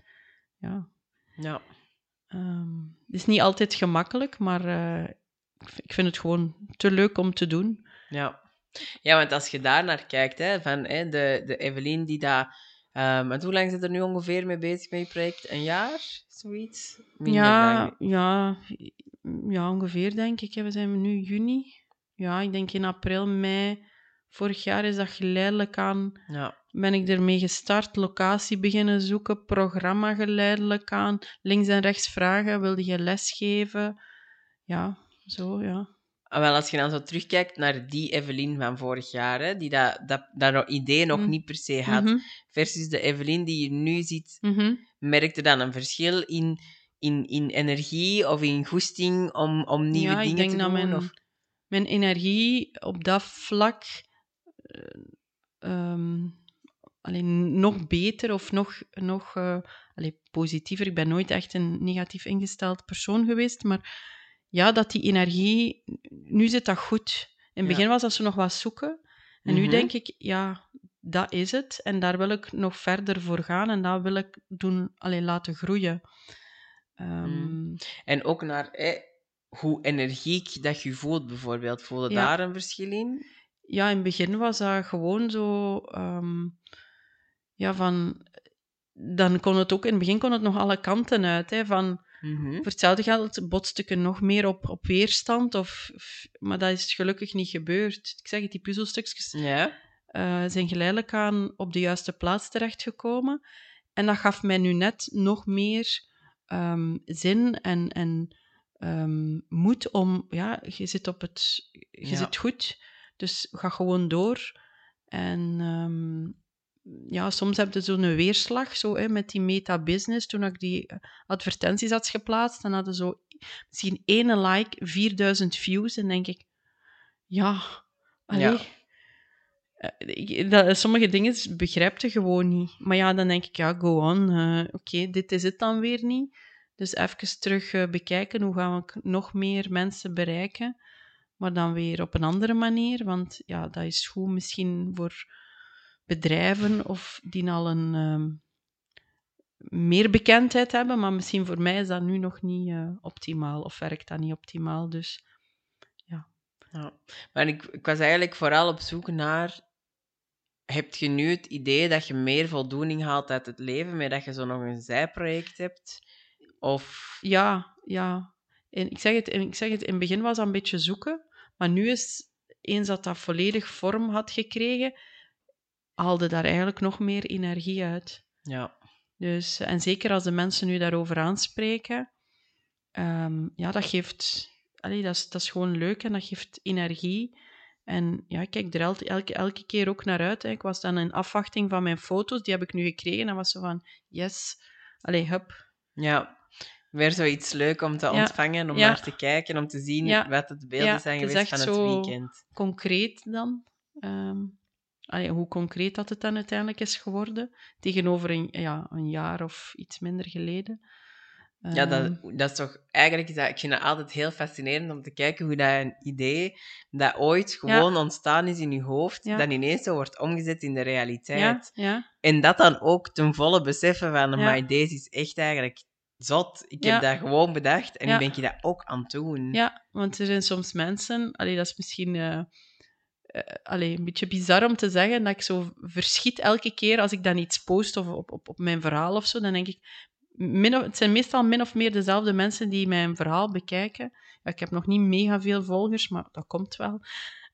het is niet altijd gemakkelijk, maar ik vind het gewoon te leuk om te doen. Ja, want als je daar naar kijkt, hè, van de Evelien die daar... want hoe lang zit er nu ongeveer mee bezig met je project? Een jaar? Zoiets? Ja, ongeveer denk ik. We zijn nu juni. Ja, ik denk in april, mei. Vorig jaar is dat geleidelijk aan... Ben ik ermee gestart, locatie beginnen zoeken, programma geleidelijk aan, links en rechts vragen, wilde je lesgeven? Ja, zo, ja. Wel, als je dan zo terugkijkt naar die Evelien van vorig jaar, hè, die dat idee nog niet per se had, versus de Evelien die je nu ziet, merkte dan een verschil in energie of in goesting om nieuwe dingen te doen? Ja, ik denk dat mijn energie op dat vlak nog beter of nog positiever. Ik ben nooit echt een negatief ingesteld persoon geweest, maar dat die energie... Nu zit dat goed. In het begin was dat zo nog wat zoeken. En nu denk ik, dat is het. En daar wil ik nog verder voor gaan. En dat wil ik laten groeien. En ook naar hoe energiek dat je voelt, bijvoorbeeld. Voel je daar een verschil in? Ja, in het begin was dat gewoon zo... Dan kon het ook... In het begin kon het nog alle kanten uit. Hè, van... Voor hetzelfde geld botste ik nog meer op weerstand. Maar dat is gelukkig niet gebeurd. Ik zeg het, die puzzelstukjes zijn geleidelijk aan op de juiste plaats terechtgekomen. En dat gaf mij nu net nog meer zin en moed om... Ja, je zit goed, dus ga gewoon door. En... soms heb je zo'n weerslag zo, met die meta-business. Toen ik die advertenties had geplaatst, dan hadden zo misschien 1 like, 4000 views. En denk ik, sommige dingen begrijp je gewoon niet. Maar dan denk ik, go on. Oké, dit is het dan weer niet. Dus even terug bekijken, hoe gaan we nog meer mensen bereiken. Maar dan weer op een andere manier. Want dat is goed misschien voor... bedrijven of die al een meer bekendheid hebben, maar misschien voor mij is dat nu nog niet optimaal of werkt dat niet optimaal, dus ja. Maar ik was eigenlijk vooral op zoek naar, heb je nu het idee dat je meer voldoening haalt uit het leven, maar dat je zo nog een zijproject hebt? Of... Ja. En ik zeg het, in het begin was dat een beetje zoeken, maar nu is, eens dat volledig vorm had gekregen, haalde daar eigenlijk nog meer energie uit. Ja. Dus, en zeker als de mensen nu daarover aanspreken, dat geeft... dat is gewoon leuk en dat geeft energie. En ik kijk er elke keer ook naar uit. Hè. Ik was dan in afwachting van mijn foto's, die heb ik nu gekregen. En was zo van, yes, hup. Ja, weer zoiets leuk om te ontvangen, om naar te kijken, om te zien wat het beelden zijn geweest van het weekend. Concreet dan. Hoe concreet dat het dan uiteindelijk is geworden, tegenover een jaar of iets minder geleden. Dat is toch... Eigenlijk ik vind het altijd heel fascinerend om te kijken hoe dat een idee dat ooit gewoon ontstaan is in je hoofd, dan ineens zo wordt omgezet in de realiteit. En dat dan ook ten volle beseffen van, maar deze is echt eigenlijk zot. Ik heb dat gewoon bedacht en nu ben je dat ook aan het doen. Ja, want er zijn soms mensen... dat is misschien... een beetje bizar om te zeggen, dat ik zo verschiet elke keer als ik dan iets post of op mijn verhaal of zo, dan denk ik, het zijn meestal min of meer dezelfde mensen die mijn verhaal bekijken. Ja, ik heb nog niet mega veel volgers, maar dat komt wel.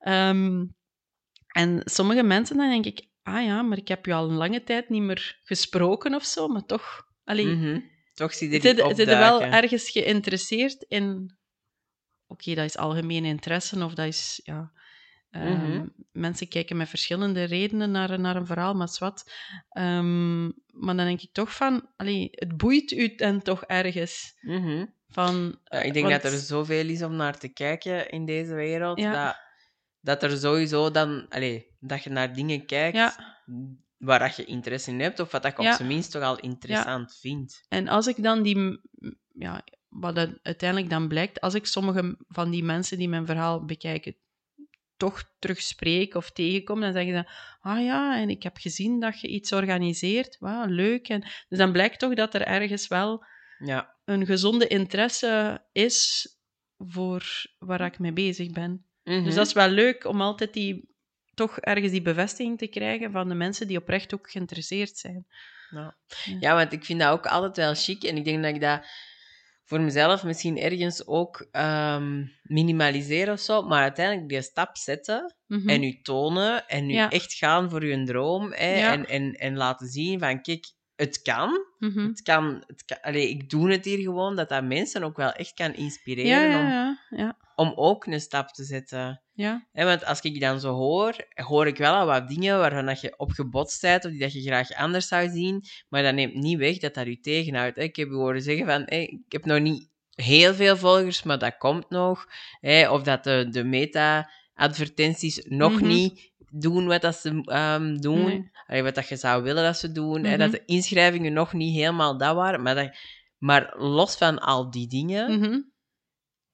En sommige mensen, dan denk ik, maar ik heb je al een lange tijd niet meer gesproken of zo, maar toch... Toch zie je die opduiken. Zitten wel ergens geïnteresseerd in... Oké, dat is algemeen interesse, of dat is... Mensen kijken met verschillende redenen naar een verhaal, maar zwart. Maar dan denk ik toch van... het boeit u dan toch ergens. Ik denk dat er zoveel is om naar te kijken in deze wereld, dat er sowieso dan... dat je naar dingen kijkt waar je interesse in hebt, of wat je op zijn minst toch al interessant vindt. En als ik dan die... wat dat uiteindelijk dan blijkt, als ik sommige van die mensen die mijn verhaal bekijken toch terugspreek of tegenkom, dan zeggen ze, en ik heb gezien dat je iets organiseert. Wauw, leuk. Dus dan blijkt toch dat er ergens wel een gezonde interesse is voor waar ik mee bezig ben. Dus dat is wel leuk om altijd toch ergens die bevestiging te krijgen van de mensen die oprecht ook geïnteresseerd zijn. Ja, want ik vind dat ook altijd wel chic en ik denk dat ik dat voor mezelf misschien ergens ook minimaliseren of zo, maar uiteindelijk die stap zetten en u tonen en u echt gaan voor uw droom en laten zien van, kijk, het kan. Het kan ik doe het hier gewoon, dat mensen ook wel echt kan inspireren om ook een stap te zetten. Want als ik dan zo hoor ik wel al wat dingen waarvan dat je op gebotst bent of die dat je graag anders zou zien, maar dat neemt niet weg dat u tegenhoudt. Ik heb u horen zeggen van, ik heb nog niet heel veel volgers, maar dat komt nog. Of dat de meta-advertenties nog niet doen wat dat ze doen. Wat dat je zou willen dat ze doen. Dat de inschrijvingen nog niet helemaal dat waren. Maar los van al die dingen...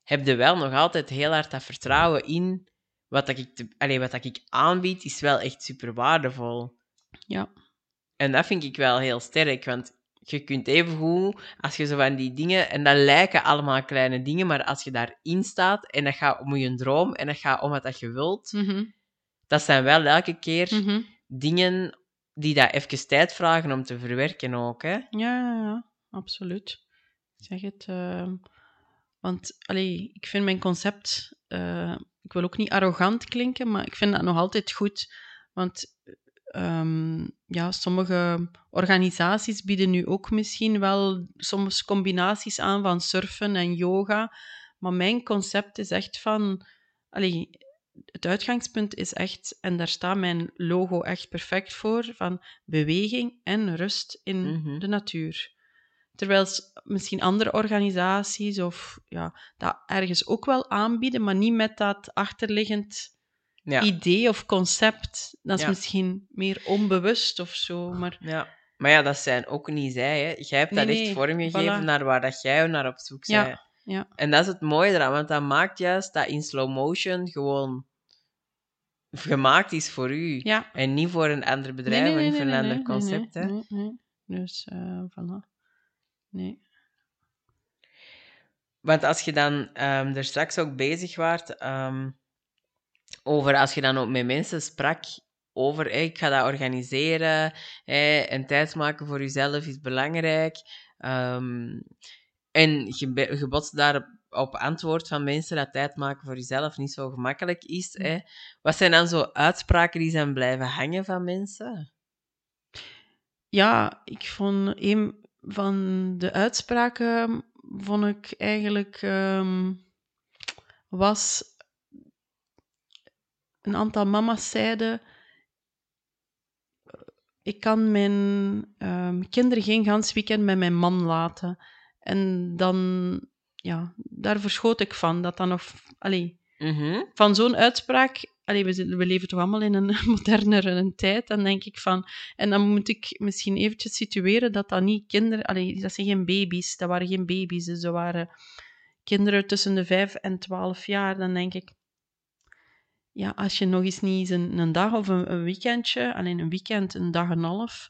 heb je wel nog altijd heel hard dat vertrouwen in wat ik aanbied, is wel echt super waardevol. Ja. En dat vind ik wel heel sterk, want je kunt evengoed, als je zo van die dingen, en dat lijken allemaal kleine dingen, maar als je daarin staat en dat gaat om je droom en dat gaat om wat je wilt, dat zijn wel elke keer dingen die dat even tijd vragen om te verwerken ook, hè? Ja, absoluut. Ik zeg het. Want ik vind mijn concept... ik wil ook niet arrogant klinken, maar ik vind dat nog altijd goed. Want sommige organisaties bieden nu ook misschien wel soms combinaties aan van surfen en yoga. Maar mijn concept is echt van... het uitgangspunt is echt, en daar staat mijn logo echt perfect voor, van beweging en rust in de natuur. Terwijl misschien andere organisaties dat ergens ook wel aanbieden, maar niet met dat achterliggend idee of concept. Dat is misschien meer onbewust of zo. Maar ja, dat zijn ook niet zij. Hè. Jij hebt dat echt vormgegeven naar waar dat jij naar op zoek bent. Ja. En dat is het mooie eraan, want dat maakt juist dat in slow motion gewoon gemaakt is voor u. Ja. En niet voor een ander bedrijf of voor een ander concept. Nee. Dus, voilà. Nee. Want als je dan er straks ook bezig waart over, als je dan ook met mensen sprak over, ik ga dat organiseren, en tijd maken voor jezelf is belangrijk. En je botst daarop op antwoord van mensen dat tijd maken voor jezelf niet zo gemakkelijk is. Wat zijn dan zo uitspraken die zijn blijven hangen van mensen? Ja, ik vond een van de uitspraken vond ik eigenlijk was een aantal mama's zeiden: ik kan mijn kinderen geen gans weekend met mijn man laten. En dan, daar verschoot ik van. Dat dan nog, van zo'n uitspraak, we leven toch allemaal in een modernere tijd, dan denk ik van... En dan moet ik misschien eventjes situeren dat niet kinderen... dat zijn geen baby's, dat waren geen baby's, dus dat waren kinderen tussen de 5 en 12 jaar. Dan denk ik, ja, als je nog eens niet eens een dag of een weekendje, alleen een weekend, een dag en een half,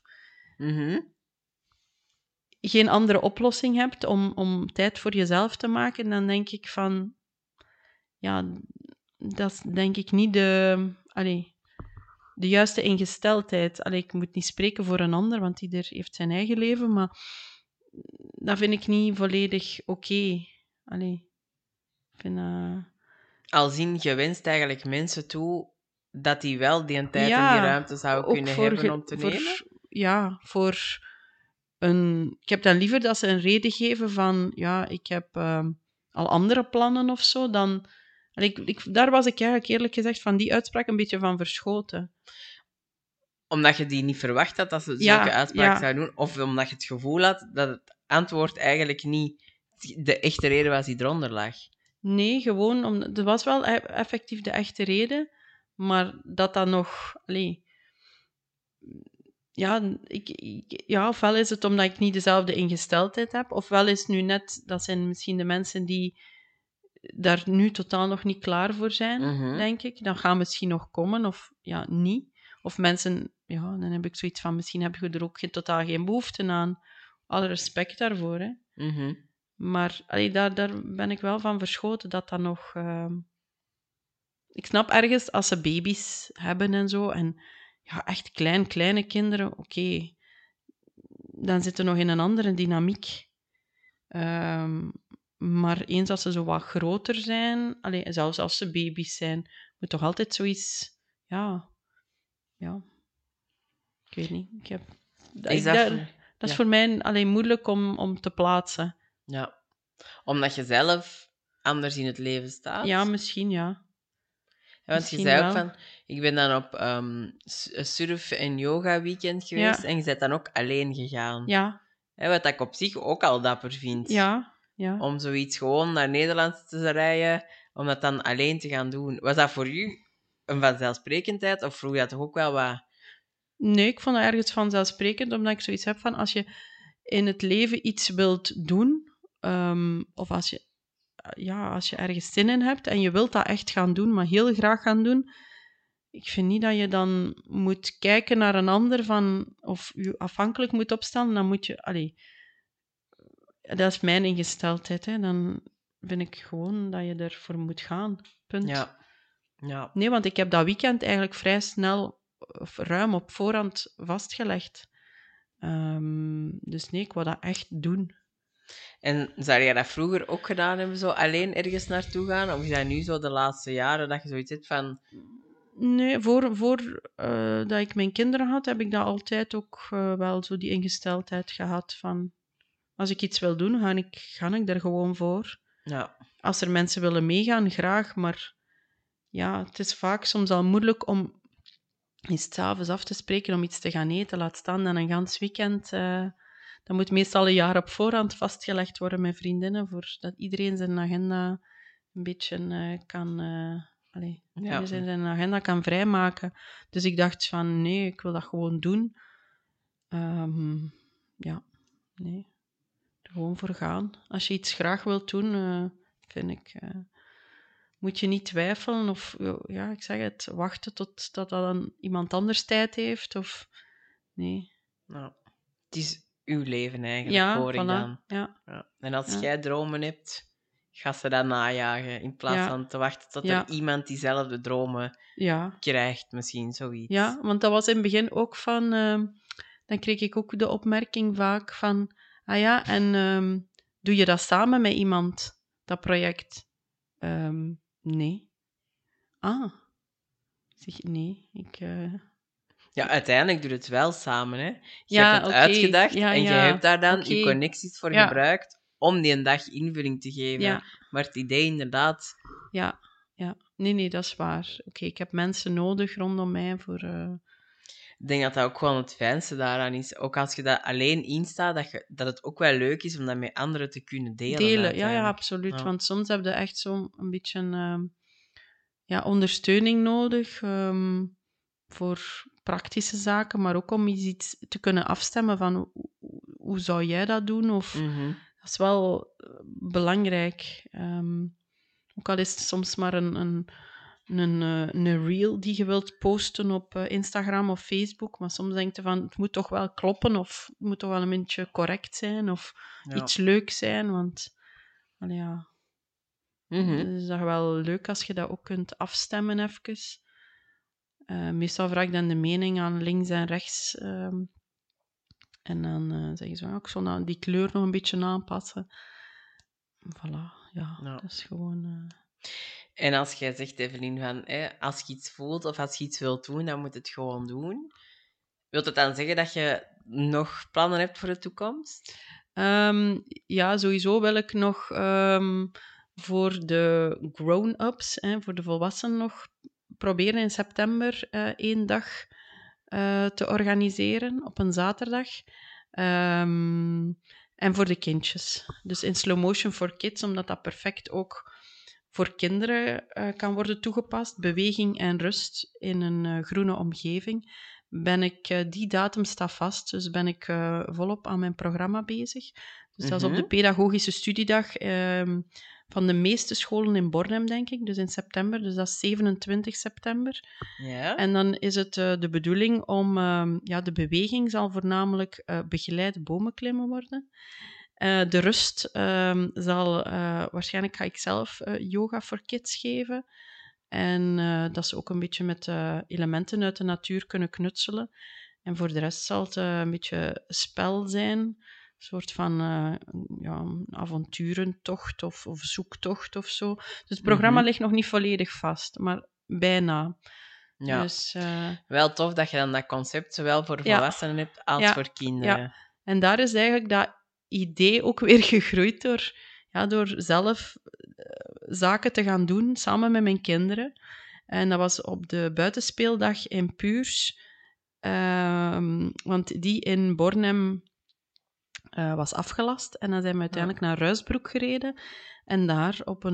geen andere oplossing hebt om tijd voor jezelf te maken, dan denk ik van... Ja, dat is denk ik niet de juiste ingesteldheid. Ik moet niet spreken voor een ander, want ieder heeft zijn eigen leven, maar dat vind ik niet volledig oké. Ik vind... Als in, je wenst eigenlijk mensen toe dat die wel die tijd en die ruimte zouden kunnen hebben om te nemen? Voor een... Ik heb dan liever dat ze een reden geven van, ik heb al andere plannen of zo, dan... daar was ik eigenlijk eerlijk gezegd van die uitspraak een beetje van verschoten. Omdat je die niet verwacht had dat ze zulke uitspraak zou doen? Of omdat je het gevoel had dat het antwoord eigenlijk niet de echte reden was die eronder lag? Nee, gewoon... Er was wel effectief de reden, maar dat dan nog... ofwel is het omdat ik niet dezelfde ingesteldheid heb, ofwel is het nu net... Dat zijn misschien de mensen die daar nu totaal nog niet klaar voor zijn, denk ik. Dan gaan misschien nog komen, of niet. Of mensen, dan heb ik zoiets van, misschien heb je er ook totaal geen behoefte aan. Alle respect daarvoor, hè. Maar daar ben ik wel van verschoten, dat dat nog... Ik snap ergens, als ze baby's hebben en zo, en echt kleine kinderen, oké. Dan zitten we nog in een andere dynamiek. Maar eens als ze zo wat groter zijn, zelfs als ze baby's zijn, moet toch altijd zoiets... Ja. Ik weet niet. Dat is voor mij moeilijk om te plaatsen. Ja. Omdat je zelf anders in het leven staat? Ja, misschien, ja. Want misschien je zei ook van... Ik ben dan op een surf- en yoga-weekend geweest en je bent dan ook alleen gegaan. Ja. Wat ik op zich ook al dapper vind. Ja. Om zoiets gewoon naar Nederland te rijden, om dat dan alleen te gaan doen. Was dat voor u een vanzelfsprekendheid of vroeg je dat toch ook wel wat? Nee, ik vond het ergens vanzelfsprekend, omdat ik zoiets heb van, als je in het leven iets wilt doen, of als je als je ergens zin in hebt en je wilt dat echt gaan doen, maar heel graag gaan doen, ik vind niet dat je dan moet kijken naar een ander of je afhankelijk moet opstellen. Dan moet je... dat is mijn ingesteldheid. Hè. Dan vind ik gewoon dat je ervoor moet gaan. Punt. Ja. Nee, want ik heb dat weekend eigenlijk vrij snel of ruim op voorhand vastgelegd. Dus nee, ik wou dat echt doen. En zou jij dat vroeger ook gedaan hebben, zo alleen ergens naartoe gaan? Of is dat nu zo de laatste jaren dat je zoiets hebt van... Nee, voor dat ik mijn kinderen had, heb ik dat altijd ook wel zo die ingesteldheid gehad van... Als ik iets wil doen, ga ik er gewoon voor. Ja. Als er mensen willen meegaan, graag, maar ja, het is vaak soms al moeilijk om eens 's avonds af te spreken om iets te gaan eten. Laat staan dan een gans weekend. Dat moet meestal een jaar op voorhand vastgelegd worden met vriendinnen, voordat iedereen zijn agenda een beetje kan... zijn agenda kan vrijmaken. Dus ik dacht van, nee, ik wil dat gewoon doen. Nee. Er gewoon voor gaan. Als je iets graag wilt doen, vind ik... moet je niet twijfelen of, ja, ik zeg het, wachten tot dat dan iemand anders tijd heeft, of... Nee. Nou, het is uw leven eigenlijk, hoor ik dan. Ja. En als jij dromen hebt, ga ze dat najagen, in plaats van te wachten tot er iemand diezelfde dromen krijgt, misschien, zoiets. Ja, want dat was in het begin ook van... dan kreeg ik ook de opmerking vaak van... Ah ja, en doe je dat samen met iemand, dat project? Nee. Zeg, nee, Ja, uiteindelijk doe je het wel samen, hè. Je hebt het uitgedacht en je hebt daar dan je connecties voor gebruikt om die een dag invulling te geven. Ja. Maar het idee inderdaad... Ja. Nee, dat is waar. Oké, ik heb mensen nodig rondom mij voor... Ik denk dat dat ook gewoon het fijnste daaraan is. Ook als je dat alleen instaat, dat het ook wel leuk is om dat met anderen te kunnen delen. Ja, absoluut. Ja. Want soms heb je echt zo'n beetje ondersteuning nodig voor praktische zaken, maar ook om iets te kunnen afstemmen van hoe zou jij dat doen? Of, dat is wel belangrijk. Ook al is het soms maar een reel die je wilt posten op Instagram of Facebook, maar soms denk je van, het moet toch wel kloppen, of het moet toch wel een beetje correct zijn, of iets leuks zijn, want het is toch wel leuk als je dat ook kunt afstemmen even. Meestal vraag ik dan de mening aan links en rechts, en dan zeggen ze, ik zal nou die kleur nog een beetje aanpassen. Voilà, dat is gewoon... En als jij zegt, Evelien, van, als je iets voelt of als je iets wilt doen, dan moet het gewoon doen. Wilt het dan zeggen dat je nog plannen hebt voor de toekomst? Ja, sowieso wil ik nog voor de grown-ups, voor de volwassenen nog proberen in september 1 dag te organiseren op een zaterdag. En voor de kindjes. Dus in Slow Motion for Kids, omdat dat perfect ook voor kinderen kan worden toegepast. Beweging en rust in een groene omgeving. Die datum staat vast, dus ben ik volop aan mijn programma bezig. Dus dat is op de pedagogische studiedag van de meeste scholen in Bornem, denk ik. Dus in september, dus dat is 27 september. Ja. En dan is het de bedoeling om... de beweging zal voornamelijk begeleid bomenklimmen worden. De rust zal... waarschijnlijk ga ik zelf yoga voor kids geven. En dat ze ook een beetje met elementen uit de natuur kunnen knutselen. En voor de rest zal het een beetje spel zijn. Een soort van avonturentocht of zoektocht of zo. Dus het programma ligt nog niet volledig vast, maar bijna. Ja. Dus, wel tof dat je dan dat concept zowel voor volwassenen hebt als voor kinderen. Ja. En daar is eigenlijk dat idee ook weer gegroeid door zelf zaken te gaan doen samen met mijn kinderen. En dat was op de buitenspeeldag in Puurs. Want die in Bornem was afgelast. En dan zijn we uiteindelijk naar Ruisbroek gereden. En daar op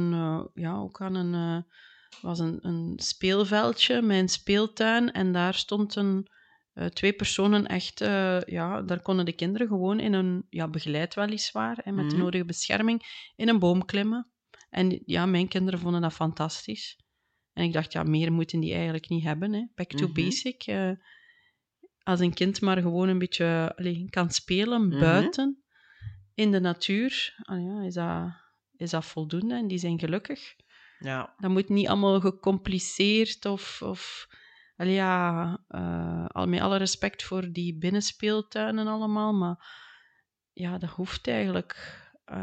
was een speelveldje met een speeltuin. En daar stond 2 personen echt... daar konden de kinderen gewoon in een... begeleid weliswaar, met de nodige bescherming, in een boom klimmen. En ja, mijn kinderen vonden dat fantastisch. En ik dacht, ja, meer moeten die eigenlijk niet hebben. Hè. Back to basic. Als een kind maar gewoon een beetje kan spelen buiten, in de natuur, is dat voldoende en die zijn gelukkig. Ja. Dat moet niet allemaal gecompliceerd of met alle respect voor die binnenspeeltuinen allemaal, maar ja, dat hoeft eigenlijk.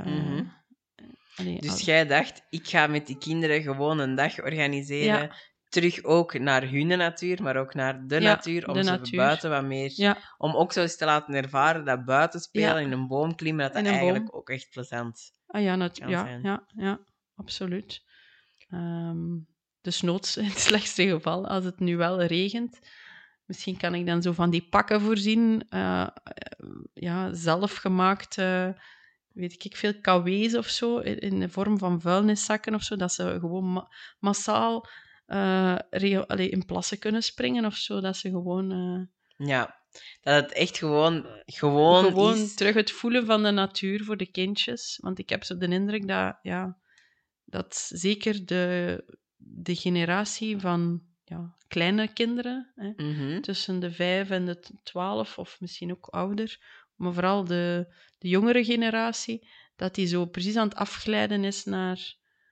Dus jij dacht, ik ga met die kinderen gewoon een dag organiseren, terug ook naar hun natuur, maar ook naar de natuur, om ze buiten wat meer... Om ook zo eens te laten ervaren dat buiten spelen in een boom klimmen, dat eigenlijk ook echt plezant kan zijn. Ja, absoluut. Dus noods in het slechtste geval, als het nu wel regent, misschien kan ik dan zo van die pakken voorzien, zelfgemaakt, weet ik veel, kawés of zo, in de vorm van vuilniszakken of zo, dat ze gewoon massaal in plassen kunnen springen of zo, dat ze gewoon... dat het echt gewoon is. Terug het voelen van de natuur voor de kindjes, want ik heb zo de indruk dat zeker de generatie van kleine kinderen, tussen de 5 en de 12, of misschien ook ouder, maar vooral de jongere generatie, dat die zo precies aan het afglijden is naar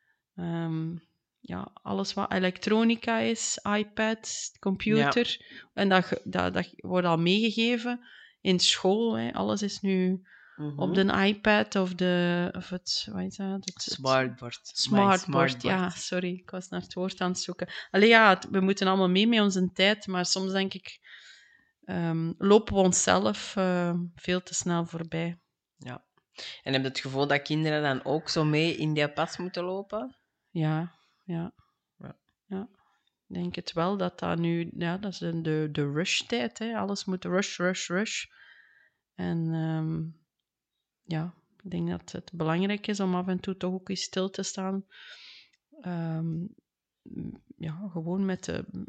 alles wat elektronica is, iPad, computer. En dat wordt al meegegeven in school. Hè. Alles is nu op de iPad of het... Wat is dat? Smartboard, ja. Sorry, ik was naar het woord aan het zoeken. We moeten allemaal mee met onze tijd, maar soms denk ik, lopen we onszelf veel te snel voorbij. Ja. En heb je het gevoel dat kinderen dan ook zo mee in die pas moeten lopen? Ja. Ik denk het wel dat nu... Ja, dat is de rush-tijd. Hè. Alles moet rush. En ik denk dat het belangrijk is om af en toe toch ook eens stil te staan. Gewoon met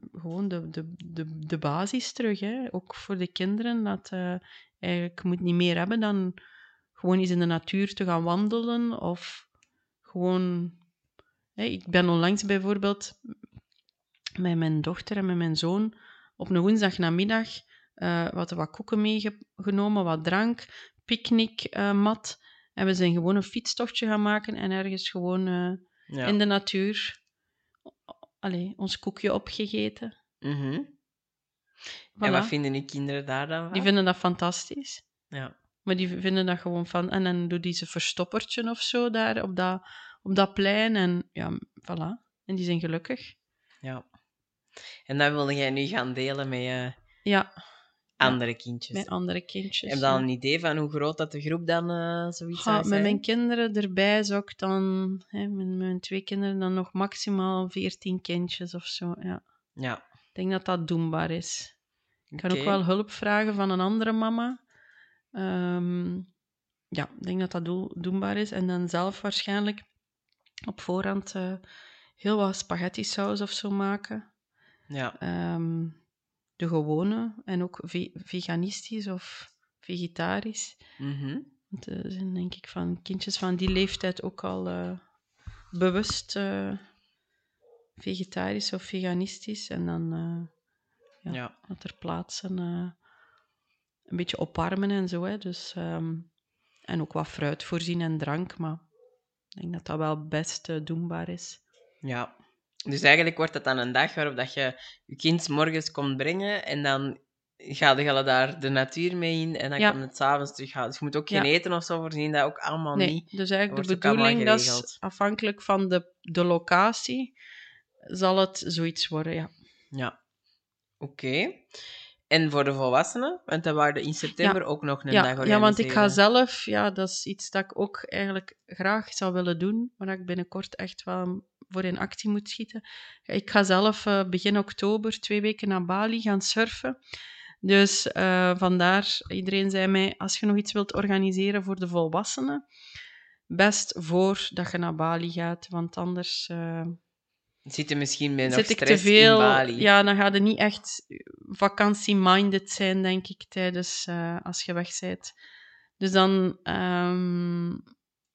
de basis terug. Hè. Ook voor de kinderen. Dat eigenlijk moet niet meer hebben dan gewoon eens in de natuur te gaan wandelen. Of gewoon... ik ben onlangs bijvoorbeeld met mijn dochter en met mijn zoon op een woensdagnamiddag wat koeken meegenomen, wat drank, picknickmat. En we zijn gewoon een fietstochtje gaan maken en ergens gewoon in de natuur ons koekje opgegeten. Voilà. En wat vinden die kinderen daar dan van? Die vinden dat fantastisch. Ja. Maar die vinden dat gewoon van... En dan doe die ze verstoppertje of zo daar op dat plein. En ja, voilà. En die zijn gelukkig. Ja. En dat wilde jij nu gaan delen met andere kindjes. Met andere kindjes. Heb je al een idee van hoe groot dat de groep dan zoiets zou zijn? Met mijn kinderen erbij zou ik dan... met mijn 2 kinderen dan nog maximaal 14 kindjes of zo. Ja. Ik denk dat dat doenbaar is. Ik kan ook wel hulp vragen van een andere mama. Ik denk dat dat doenbaar is. En dan zelf waarschijnlijk op voorhand heel wat spaghetti saus of zo maken. Ja. De gewone en ook veganistisch of vegetarisch. Want er zijn denk ik van kindjes van die leeftijd ook al bewust vegetarisch of veganistisch. En dan ter plaatse een beetje oparmen en zo. Hè. Dus, en ook wat fruit voorzien en drank, maar ik denk dat dat wel best doenbaar is. Ja. Dus eigenlijk wordt het dan een dag waarop dat je je kind morgens komt brengen en dan ga je daar de natuur mee in en dan komt het 's avonds terug. Dus je moet ook geen eten of zo voorzien, dat ook allemaal niet. Dus eigenlijk de bedoeling, dat is afhankelijk van de locatie, zal het zoiets worden, Ja. Oké. En voor de volwassenen? Want dat waren in september ook nog een dag organiseren. Ja, want ik ga zelf... dat is iets dat ik ook eigenlijk graag zou willen doen, maar dat ik binnenkort echt wel voor in actie moet schieten. Ik ga zelf begin oktober 2 weken naar Bali gaan surfen. Dus vandaar, iedereen zei mij, als je nog iets wilt organiseren voor de volwassenen, best voordat je naar Bali gaat, want anders... Zit je misschien met nog zit stress ik te veel, in Bali? Ja, dan ga je niet echt vakantie-minded zijn, denk ik, tijdens als je weg bent. Dus dan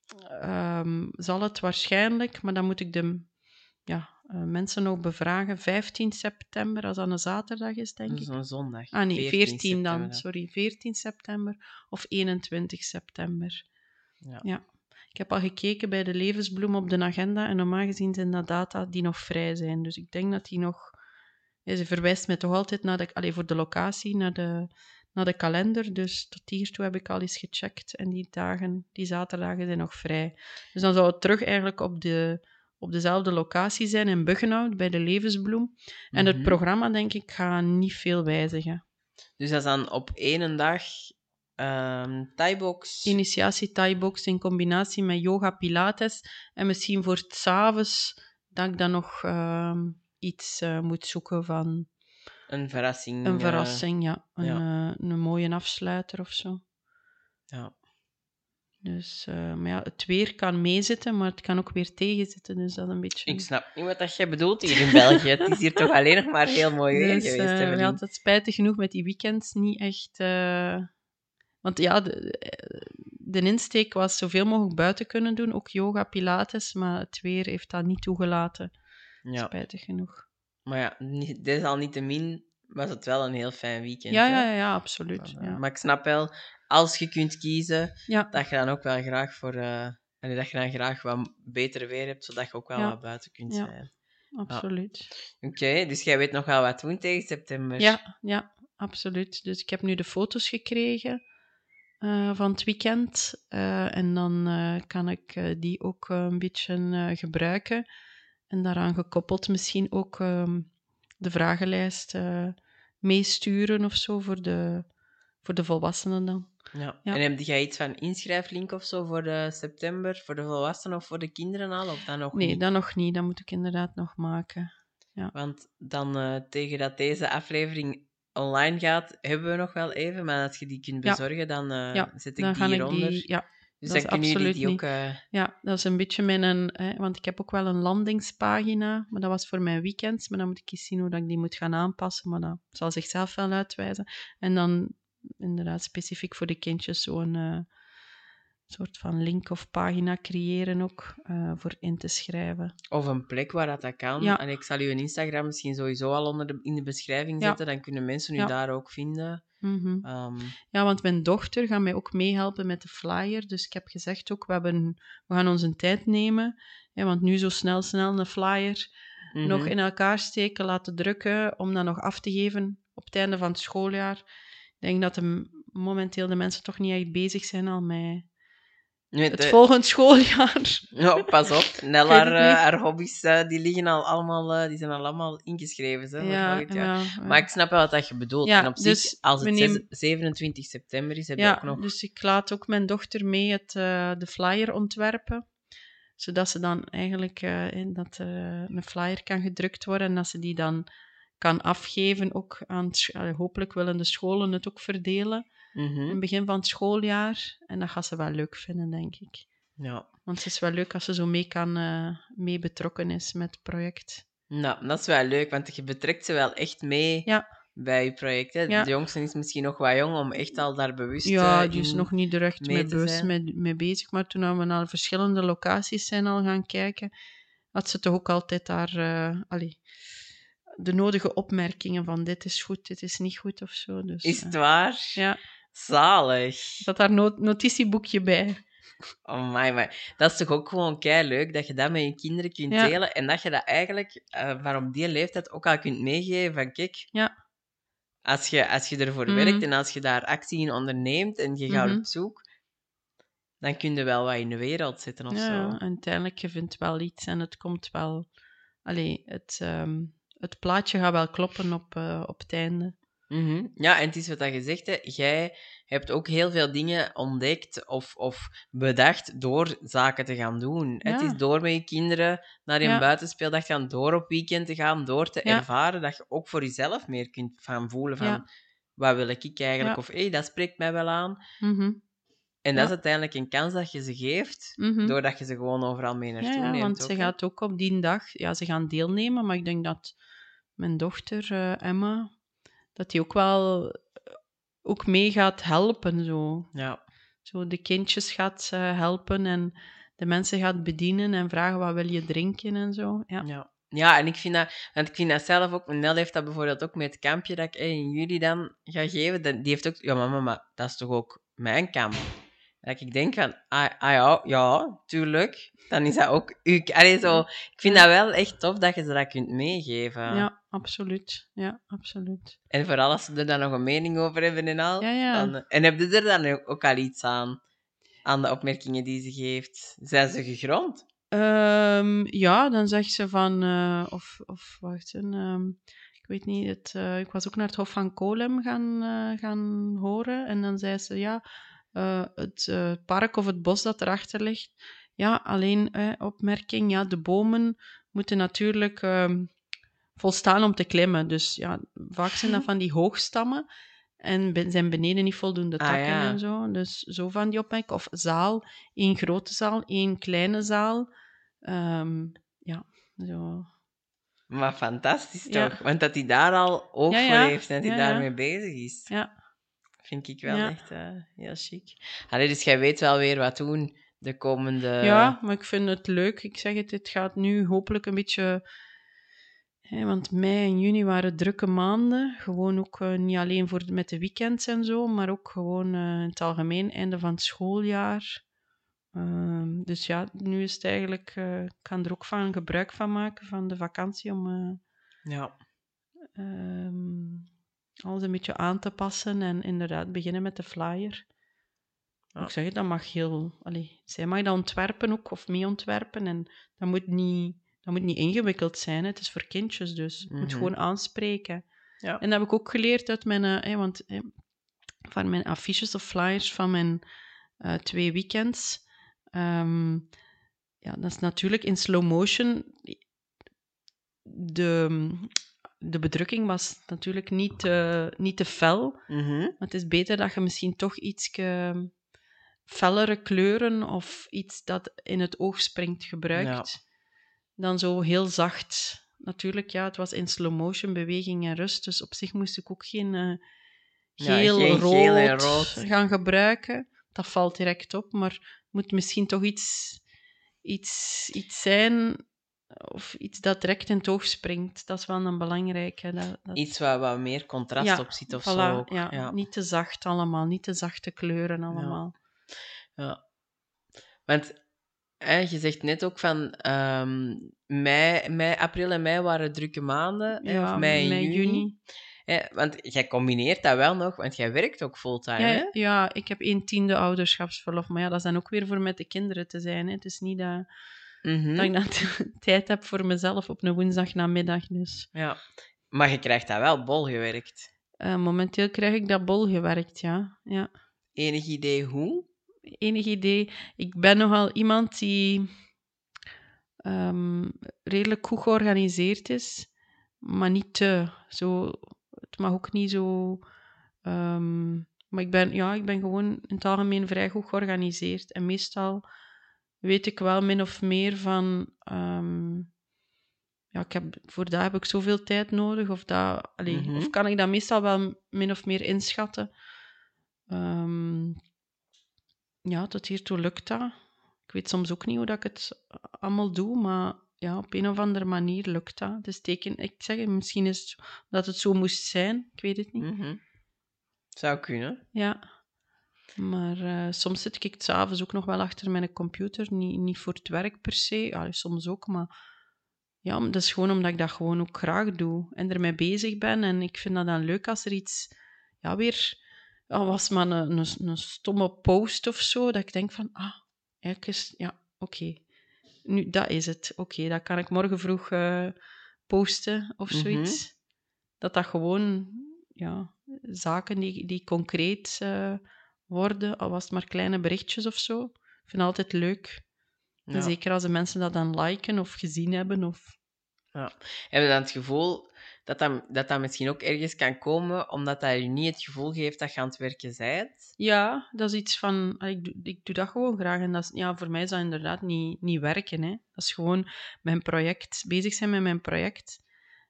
zal het waarschijnlijk, maar dan moet ik de mensen nog bevragen. 15 september, als dat een zaterdag is, denk Dus ik. een zondag. Ah nee, 14 september. dan. Sorry, 14 september of 21 september. Ja. Ik heb al gekeken bij de levensbloem op de agenda en normaal gezien zijn dat data die nog vrij zijn. Dus ik denk dat die nog... Ze verwijst mij toch altijd naar voor de locatie, naar de kalender. Dus tot hiertoe heb ik al eens gecheckt. En die zaterdagen zijn nog vrij. Dus dan zou het terug eigenlijk op dezelfde locatie zijn in Buggenhout, bij de levensbloem. En het programma, denk ik, gaat niet veel wijzigen. Dus dat is dan op één dag Thai-box. Initiatie Thai-box in combinatie met yoga, pilates. En misschien voor 's avonds dat ik dan nog iets moet zoeken van... Een verrassing. Een verrassing, ja. Een mooie afsluiter of zo. Ja. Dus, maar ja, het weer kan meezitten, maar het kan ook weer tegenzitten. Dus dat is een beetje... Ik snap niet wat jij bedoelt hier in België. Het is hier toch alleen nog maar heel mooi weer dus, geweest. we hadden het spijtig genoeg met die weekends niet echt... Want ja, de insteek was zoveel mogelijk buiten kunnen doen. Ook yoga, pilates. Maar het weer heeft dat niet toegelaten. Ja. Spijtig genoeg. Maar ja, desalniettemin was het wel een heel fijn weekend. Ja, absoluut. Ja. Maar ik snap wel, als je kunt kiezen, dat je dan ook wel graag dat je dan graag wat beter weer hebt, zodat je ook wel wat buiten kunt zijn. Absoluut. Oké, dus jij weet nog wel wat doen tegen september? Ja, absoluut. Dus ik heb nu de foto's gekregen van het weekend. En dan kan ik die ook een beetje gebruiken. En daaraan gekoppeld misschien ook de vragenlijst meesturen of zo voor de volwassenen dan. Ja. En heb jij iets van inschrijflink of zo voor de september, voor de volwassenen of voor de kinderen al? Of dat nog niet? Nee, dat nog niet. Dat moet ik inderdaad nog maken. Ja. Want dan tegen dat deze aflevering online gaat, hebben we nog wel even. Maar als je die kunt bezorgen, dan zet ik dan die hieronder. Dus dan kunnen jullie die ook... Ja, dat is een beetje want ik heb ook wel een landingspagina, maar dat was voor mijn weekends. Maar dan moet ik eens zien hoe dat ik die moet gaan aanpassen. Maar dat zal zichzelf wel uitwijzen. En dan inderdaad specifiek voor de kindjes zo'n soort van link of pagina creëren ook, voor in te schrijven. Of een plek waar dat kan. Ja. En ik zal je Instagram misschien sowieso al in de beschrijving zetten. Dan kunnen mensen u daar ook vinden. Ja, want mijn dochter gaat mij ook meehelpen met de flyer. Dus ik heb gezegd ook, we gaan ons een tijd nemen. Want nu zo snel een flyer nog in elkaar steken, laten drukken, om dat nog af te geven op het einde van het schooljaar. Ik denk dat momenteel de mensen toch niet echt bezig zijn al met het volgend schooljaar. Ja, pas op. Nella, haar hobby's, die zijn al allemaal ingeschreven. Maar ik snap wel wat je bedoelt. Ja, en op zich, dus als het 27 september is, heb je ook nog... dus ik laat ook mijn dochter mee de flyer ontwerpen. Zodat ze dan eigenlijk een flyer kan gedrukt worden en dat ze die dan kan afgeven. Ook hopelijk willen de scholen het ook verdelen. In het begin van het schooljaar. En dat gaat ze wel leuk vinden, denk ik. Ja. Want het is wel leuk als ze zo mee betrokken is met het project. Nou, dat is wel leuk, want je betrekt ze wel echt mee bij je project. Hè? De jongste is misschien nog wat jong om echt al daar bewust die is nog niet direct mee bezig. Maar toen we naar verschillende locaties zijn al gaan kijken, had ze toch ook altijd daar... de nodige opmerkingen van dit is goed, dit is niet goed of zo. Dus, is het waar? Ja. Zalig. Er zat daar notitieboekje bij. Oh maar dat is toch ook gewoon keileuk dat je dat met je kinderen kunt delen en dat je dat eigenlijk van op die leeftijd ook al kunt meegeven van kijk, als je ervoor werkt en als je daar actie in onderneemt en je gaat op zoek, dan kun je wel wat in de wereld zetten of zo. Ja, uiteindelijk, je vindt wel iets en het komt wel... het plaatje gaat wel kloppen op het einde. Ja, en het is wat je zegt, hè. Jij hebt ook heel veel dingen ontdekt of bedacht door zaken te gaan doen. Ja. Het is door met je kinderen naar een buitenspeeldag te gaan, door op weekend te gaan, door te ervaren dat je ook voor jezelf meer kunt gaan voelen van wat wil ik eigenlijk, of dat spreekt mij wel aan. En dat is uiteindelijk een kans dat je ze geeft, doordat je ze gewoon overal mee naartoe neemt. Want ze gaat ook op die dag, ze gaan deelnemen, maar ik denk dat mijn dochter, Emma, dat die ook wel mee gaat helpen. Zo. Ja. Zo de kindjes gaat helpen en de mensen gaat bedienen en vragen wat wil je drinken en zo. Ja, en ik vind dat zelf ook. Nel heeft dat bijvoorbeeld ook met het kampje dat ik in juli dan ga geven. Die heeft ook... Ja, mama, dat is toch ook mijn kamp? Dat ik denk van, ja, tuurlijk. Dan is dat ook... Ik vind dat wel echt tof dat je ze dat kunt meegeven. Ja, absoluut. Ja, absoluut. En vooral als ze er dan nog een mening over hebben en al. Ja. En heb je er dan ook al iets aan de opmerkingen die ze geeft? Zijn ze gegrond? Ja, dan zegt ze van... wacht, ik weet niet. Ik was ook naar het Hof van Kolem gaan horen. En dan zei ze, ja... het park of het bos dat erachter ligt. Ja, alleen opmerking, ja, de bomen moeten natuurlijk volstaan om te klimmen. Dus ja, vaak zijn dat van die hoogstammen en zijn beneden niet voldoende takken en zo. Dus zo van die opmerking. Of zaal, 1 grote zaal, 1 kleine zaal. Ja, zo. Maar fantastisch toch? Want dat hij daar al oog voor heeft en dat hij daarmee bezig is. Ja. Vind ik wel echt heel chic. Allee, dus jij weet wel weer wat doen de komende... Ja, maar ik vind het leuk. Ik zeg het gaat nu hopelijk een beetje... want mei en juni waren drukke maanden. Gewoon ook niet alleen met de weekends en zo, maar ook gewoon in het algemeen, einde van het schooljaar. Dus ja, nu is het eigenlijk... ik kan er ook van gebruik van maken, van de vakantie, om alles een beetje aan te passen en inderdaad beginnen met de flyer. Ja. Ik zeg het, dat mag heel... zij mag dat ontwerpen ook, of mee ontwerpen. En dat moet niet ingewikkeld zijn. Hè. Het is voor kindjes, dus je moet gewoon aanspreken. Ja. En dat heb ik ook geleerd uit mijn... van mijn affiches of flyers van mijn 2 weekends. Dat is natuurlijk in slow motion. De bedrukking was natuurlijk niet te fel. Maar het is beter dat je misschien toch iets fellere kleuren of iets dat in het oog springt gebruikt. Dan zo heel zacht. Natuurlijk, ja, het was in slow motion, beweging en rust. Dus op zich moest ik ook geen geel en rood gaan gebruiken. Dat valt direct op, maar het moet misschien toch iets zijn... Of iets dat direct in het oog springt. Dat is wel een belangrijke. Iets waar wat meer contrast op zit of zo. Ook. Ja. Niet te zacht allemaal. Niet te zachte kleuren allemaal. Ja. Want je zegt net ook van april en mei waren drukke maanden. Of mei en juni. Want jij combineert dat wel nog, want jij werkt ook fulltime, hè? Ja, ik heb 1/10 ouderschapsverlof. Maar ja, dat is dan ook weer voor met de kinderen te zijn. Hè. Het is niet dat... dat ik dan tijd heb voor mezelf op een woensdagnamiddag. Dus. Ja, maar je krijgt dat wel bol gewerkt. Momenteel krijg ik dat bol gewerkt, ja. Enig idee hoe? Enig idee. Ik ben nogal iemand die redelijk goed georganiseerd is, maar niet te. Het mag ook niet zo... maar ik ben gewoon in het algemeen vrij goed georganiseerd. En meestal... weet ik wel min of meer van... voor dat heb ik zoveel tijd nodig. Of kan ik dat meestal wel min of meer inschatten. Tot hiertoe lukt dat. Ik weet soms ook niet hoe dat ik het allemaal doe, maar ja, op een of andere manier lukt dat. Dus ik zeg, misschien is het dat het zo moest zijn. Ik weet het niet. Zou kunnen. Ja. Maar soms zit ik 's avonds ook nog wel achter mijn computer. Niet voor het werk per se. Soms ook, maar... Ja, dat is gewoon omdat ik dat gewoon ook graag doe. En ermee bezig ben. En ik vind dat dan leuk als er iets... Ja, weer... was maar een stomme post of zo. Dat ik denk van... oké. Nu, dat is het. Oké, dat kan ik morgen vroeg posten of zoiets. Dat gewoon... Ja, zaken die concreet... worden, al was het maar kleine berichtjes of zo. Ik vind het altijd leuk. Ja. En zeker als de mensen dat dan liken of gezien hebben. Of... Ja. Heb je dan het gevoel dat misschien ook ergens kan komen, omdat dat je niet het gevoel geeft dat je aan het werken bent? Ja, dat is iets van... Ik doe dat gewoon graag. En dat is, voor mij is dat inderdaad niet werken. Hè. Dat is gewoon mijn project. Bezig zijn met mijn project.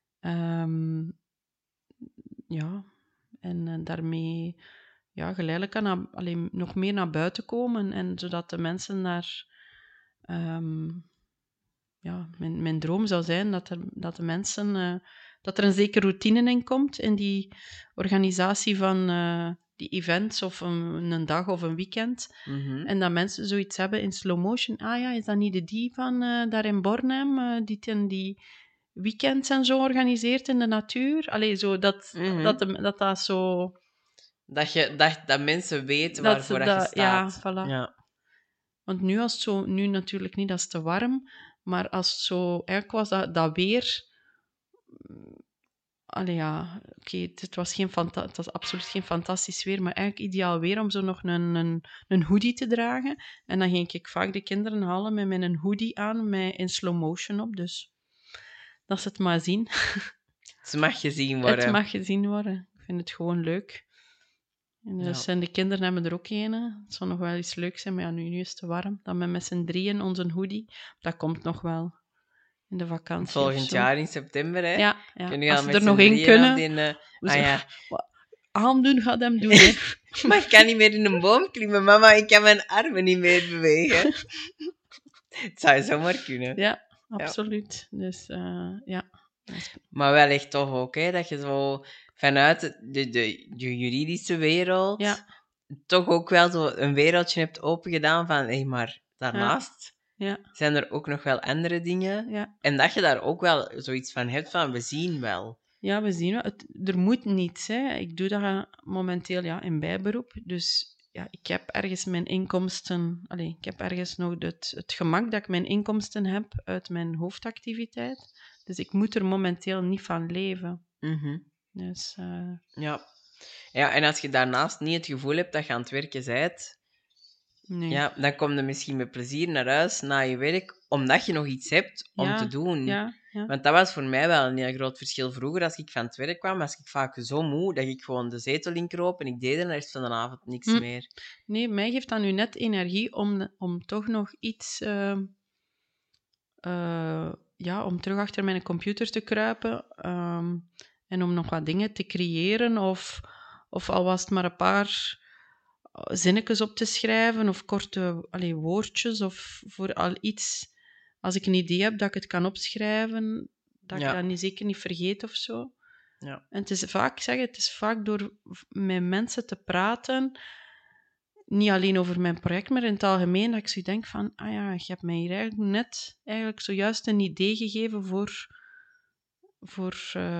En daarmee... geleidelijk kan alleen nog meer naar buiten komen. En zodat de mensen daar Mijn droom zou zijn dat de mensen... dat er een zekere routine in komt in die organisatie van die events of een dag of een weekend. Mhm. En dat mensen zoiets hebben in slow motion. Ah ja, is dat niet de die van daar in Bornem, die weekends en zo organiseert in de natuur? Allee, zo dat zo... Dat mensen weten waarvoor dat je Ja, staat. voilà. Ja. Want nu natuurlijk niet, dat is te warm. Maar als het zo... Eigenlijk was dat weer... Allee, ja, oké, het was absoluut geen fantastisch weer, maar eigenlijk ideaal weer om zo nog een hoodie te dragen. En dan ging ik vaak de kinderen halen met mijn hoodie aan, met in slow motion op. Dus dat ze het maar zien. Het mag gezien worden. Het mag gezien worden. Ik vind het gewoon leuk. En dus, en de kinderen hebben er ook een. Het zou nog wel iets leuks zijn, maar ja, nu is het te warm. Dan met z'n drieën onze hoodie. Dat komt nog wel. In de vakantie. Volgend jaar in september, hè? Ja. Als we er nog in kunnen. Aandoen gaat hem doen, hè. Maar ik kan niet meer in een boom klimmen, mama. Ik kan mijn armen niet meer bewegen. Het zou zomaar kunnen. Ja, absoluut. Dus, ja. Maar wel echt tof ook, hè? Dat je zo vanuit de juridische wereld toch ook wel zo een wereldje hebt opengedaan van, hé, maar daarnaast zijn er ook nog wel andere dingen. Ja. En dat je daar ook wel zoiets van hebt van, we zien wel. Ja, we zien wel. Er moet niets, hè. Ik doe dat momenteel in bijberoep. Dus ja, ik heb ergens mijn inkomsten... ik heb ergens nog het gemak dat ik mijn inkomsten heb uit mijn hoofdactiviteit. Dus ik moet er momenteel niet van leven. Mm-hmm. Dus... Ja, en als je daarnaast niet het gevoel hebt dat je aan het werken bent... Nee. Ja, dan kom je misschien met plezier naar huis, na je werk, omdat je nog iets hebt om te doen. Ja. Want dat was voor mij wel een heel groot verschil. Vroeger, als ik van het werk kwam, was ik vaak zo moe dat ik gewoon de zetel inkroop en ik deed er de rest van de avond niks meer. Nee, mij geeft dat nu net energie om toch nog iets... om terug achter mijn computer te kruipen en om nog wat dingen te creëren of al was het maar een paar zinnetjes op te schrijven of korte woordjes of voor al iets, als ik een idee heb dat ik het kan opschrijven, dat ik dat zeker niet vergeet of zo. Ja. En het is vaak door met mensen te praten, niet alleen over mijn project, maar in het algemeen, dat ik zo denk van, je hebt mij hier eigenlijk zojuist een idee gegeven voor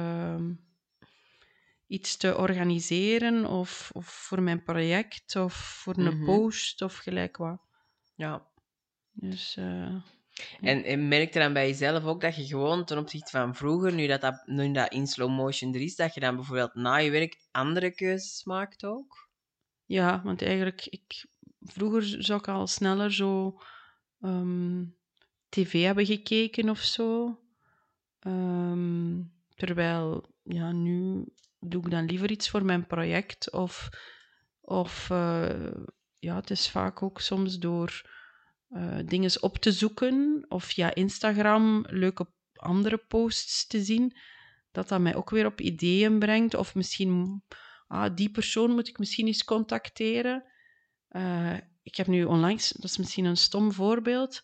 iets te organiseren of voor mijn project of voor een post of gelijk wat. Ja. Dus... En merk je dan bij jezelf ook dat je gewoon ten opzichte van vroeger, nu dat in slow motion er is, dat je dan bijvoorbeeld na je werk andere keuzes maakt ook? Ja, want eigenlijk, vroeger zou ik al sneller zo tv hebben gekeken of zo. Terwijl, nu doe ik dan liever iets voor mijn project. Of het is vaak ook soms door dingen op te zoeken of via Instagram leuke andere posts te zien, dat mij ook weer op ideeën brengt. Of misschien, die persoon moet ik misschien eens contacteren. Ik heb nu onlangs, dat is misschien een stom voorbeeld,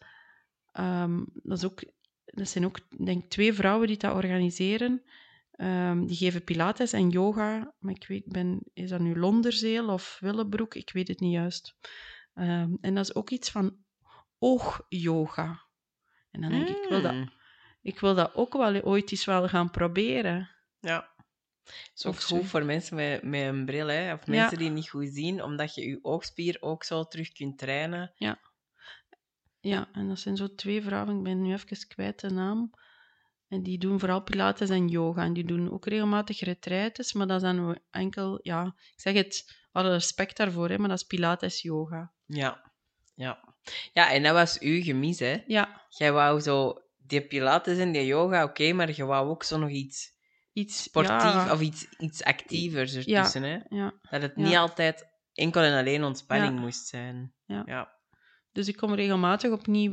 dat zijn ook, denk ik, 2 vrouwen die dat organiseren. Die geven pilates en yoga, maar ik weet, is dat nu Londerzeel of Willebroek? Ik weet het niet juist. En dat is ook iets van oogyoga. En dan denk ik wil dat ook wel ooit eens wel gaan proberen. Ja. Zo goed voor mensen met een bril, hè? Of mensen die niet goed zien, omdat je je oogspier ook zo terug kunt trainen. Ja, en dat zijn zo 2 vrouwen, ik ben nu even kwijt de naam. En die doen vooral pilates en yoga. En die doen ook regelmatig retraites, maar dat is dan enkel... Ja, ik zeg het, alle respect daarvoor, hè, maar dat is pilates yoga. Ja, en dat was uw gemis, hè? Ja. Jij wou zo die pilates en die yoga, oké, maar je wou ook zo nog iets sportief of iets actievers ertussen, hè? Ja. Dat het niet altijd enkel en alleen ontspanning moest zijn. Ja. Dus ik kom regelmatig opnieuw...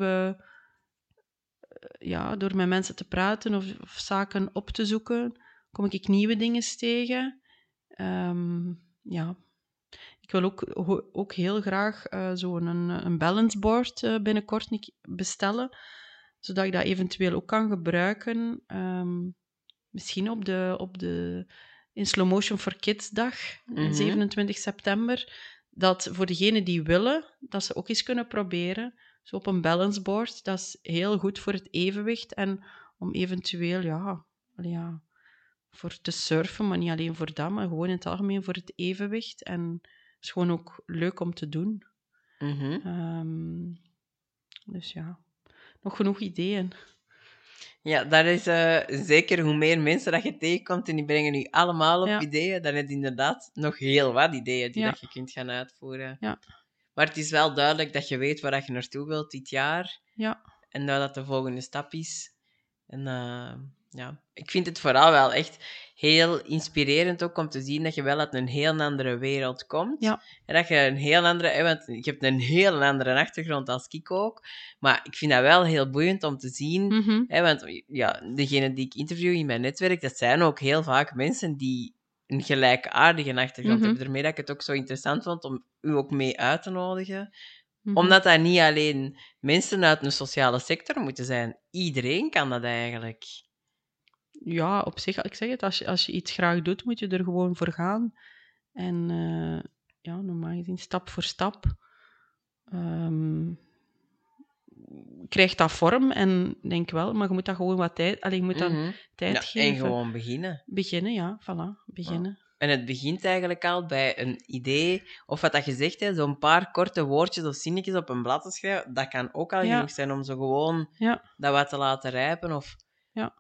door met mensen te praten of zaken op te zoeken, kom ik nieuwe dingen tegen. Ik wil ook heel graag zo'n een balance board binnenkort bestellen, zodat ik dat eventueel ook kan gebruiken. Misschien op de in Slow Motion for Kids dag, 27 september, dat voor degenen die willen, dat ze ook eens kunnen proberen. Zo op een balance board, dat is heel goed voor het evenwicht en om eventueel, voor te surfen, maar niet alleen voor dat, maar gewoon in het algemeen voor het evenwicht. En het is gewoon ook leuk om te doen. Dus ja, nog genoeg ideeën. Ja, dat is zeker hoe meer mensen dat je tegenkomt en die brengen nu allemaal op ideeën, dan heb je inderdaad nog heel wat ideeën die dat je kunt gaan uitvoeren. Ja. Maar het is wel duidelijk dat je weet waar dat je naartoe wilt dit jaar. Ja. En dat de volgende stap is. En ik vind het vooral wel echt heel inspirerend ook om te zien dat je wel uit een heel andere wereld komt. Ja. En dat je een heel andere... Want je hebt een heel andere achtergrond als ik ook. Maar ik vind dat wel heel boeiend om te zien. Want degenen die ik interview in mijn netwerk, dat zijn ook heel vaak mensen die een gelijkaardige achtergrond hebben. Daarmee dat ik het ook zo interessant vond om u ook mee uit te nodigen. Omdat dat niet alleen mensen uit een sociale sector moeten zijn. Iedereen kan dat eigenlijk. Ja, op zich, ik zeg het, als je iets graag doet, moet je er gewoon voor gaan. En normaal gezien, stap voor stap, krijgt dat vorm. En denk wel, maar je moet dat gewoon wat tijd... je moet dan tijd geven. En gewoon beginnen. Beginnen, ja, voilà, beginnen. Ja. En het begint eigenlijk al bij een idee, of wat dat je zegt, zo'n paar korte woordjes of zinnetjes op een blad te schrijven, dat kan ook al genoeg zijn om zo gewoon dat wat te laten rijpen. Of... Ja,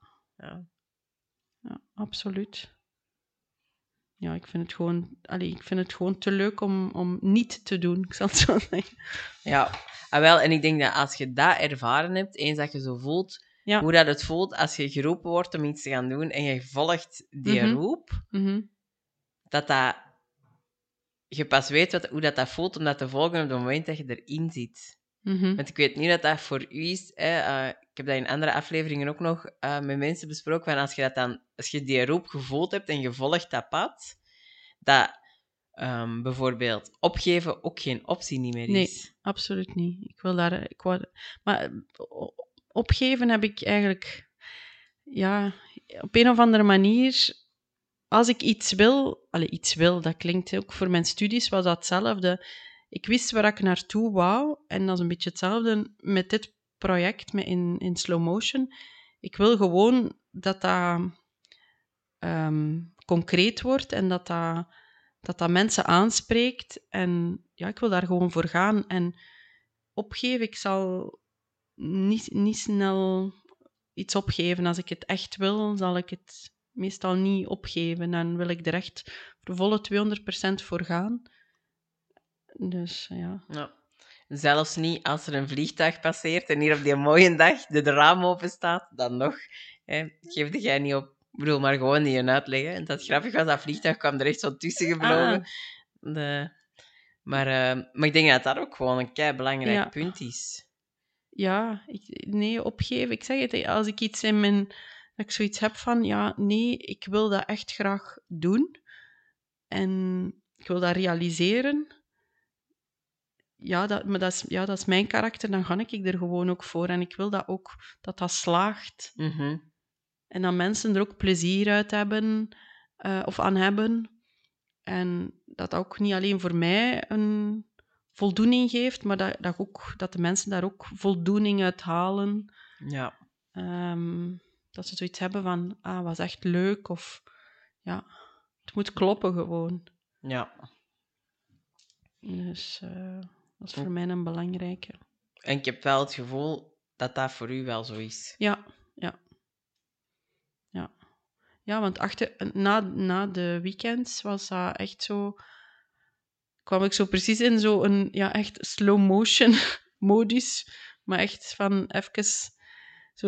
absoluut. Ja, ik vind het gewoon te leuk om niet te doen, ik zal het zo zeggen. Ja, wel, en ik denk dat als je dat ervaren hebt, eens dat je zo voelt, hoe dat het voelt als je geroepen wordt om iets te gaan doen en je volgt die roep, dat je pas weet hoe dat voelt om dat te volgen op het moment dat je erin zit. Want ik weet nu dat dat voor u is. Ik heb dat in andere afleveringen ook nog met mensen besproken. Van als je die roep gevoeld hebt en je volgt dat pad, dat bijvoorbeeld opgeven ook geen optie niet meer is. Nee, absoluut niet. Maar opgeven heb ik eigenlijk... Ja, op een of andere manier... Als ik iets wil, dat klinkt ook voor mijn studies, was dat hetzelfde. Ik wist waar ik naartoe wou, en dat is een beetje hetzelfde met dit project in Slow Motion. Ik wil gewoon dat dat concreet wordt en dat mensen aanspreekt. En ja, ik wil daar gewoon voor gaan. En opgeven, ik zal niet snel iets opgeven. Als ik het echt wil, zal ik het meestal niet opgeven. Dan wil ik er echt voor volle 200% voor gaan. Dus ja. Zelfs niet als er een vliegtuig passeert en hier op die mooie dag de raam open staat, dan nog. Geefde jij niet op. Ik bedoel, maar gewoon niet een uitleg. En dat grappig was, dat vliegtuig kwam er echt zo tussen gevlogen. Maar ik denk dat dat ook gewoon een keibelangrijk punt is. Ja, opgeven. Ik zeg het, als ik iets dat ik zoiets heb van, ik wil dat echt graag doen. En ik wil dat realiseren. Maar dat is mijn karakter, dan ga ik er gewoon ook voor. En ik wil dat ook, dat slaagt. En dat mensen er ook plezier uit hebben, of aan hebben. En dat ook niet alleen voor mij een voldoening geeft, maar dat de mensen daar ook voldoening uit halen. Ja. Dat ze zoiets hebben van, was echt leuk, of het moet kloppen gewoon. Ja. Dus dat is voor mij een belangrijke. En ik heb wel het gevoel dat dat voor u wel zo is. Ja. Ja, want na de weekends was dat echt zo... kwam ik zo precies in zo'n echt slow motion modus. Maar echt van even... Zo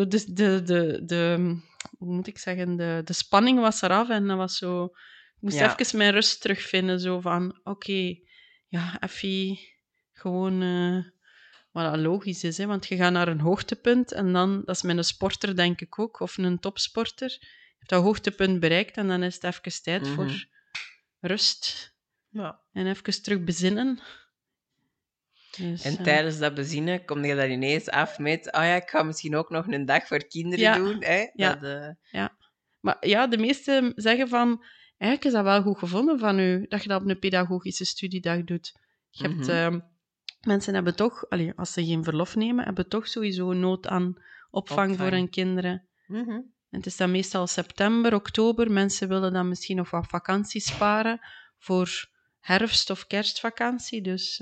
hoe moet ik zeggen? De spanning was eraf en dat was zo... Ik moest even mijn rust terugvinden. Zo van, oké, even gewoon... wat dat logisch is, hè, want je gaat naar een hoogtepunt en dan... Dat is met een sporter, denk ik ook, of een topsporter. Je hebt dat hoogtepunt bereikt en dan is het even tijd voor rust. Ja. En even terug bezinnen. Dus, en tijdens dat bezinnen kom je daar ineens af met... ik ga misschien ook nog een dag voor kinderen doen. Hè? Ja, ja. Maar ja, de meesten zeggen van... Eigenlijk is dat wel goed gevonden van u, dat je dat op een pedagogische studiedag doet. Je hebt... mensen hebben toch, als ze geen verlof nemen, hebben toch sowieso nood aan opvang voor hun kinderen. En het is dan meestal september, oktober. Mensen willen dan misschien nog wat vakantie sparen voor herfst- of kerstvakantie. Dus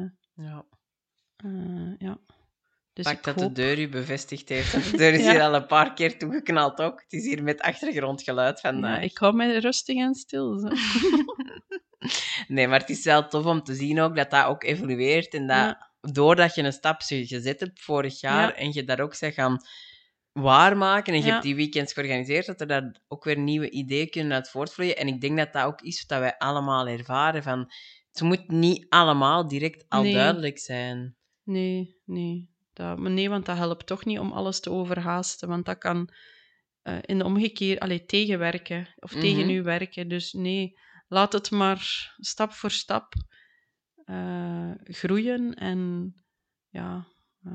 ja. Dus Pak dat de deur u bevestigd heeft. Want de deur is hier al een paar keer toegeknald ook. Het is hier met achtergrondgeluid vandaag. Ja, ik hou mij rustig en stil. Zo. Nee, maar het is wel tof om te zien ook dat ook evolueert. En dat doordat je een stap gezet hebt vorig jaar en je daar ook zegt gaan waarmaken en je hebt die weekends georganiseerd, dat er daar ook weer nieuwe ideeën kunnen uit voortvloeien. En ik denk dat dat ook is wat wij allemaal ervaren. Van, het moet niet allemaal direct al duidelijk zijn. Nee. Nee, want dat helpt toch niet om alles te overhaasten. Want dat kan in de omgekeerd tegenwerken of tegen u werken. Dus nee, laat het maar stap voor stap groeien. En ja,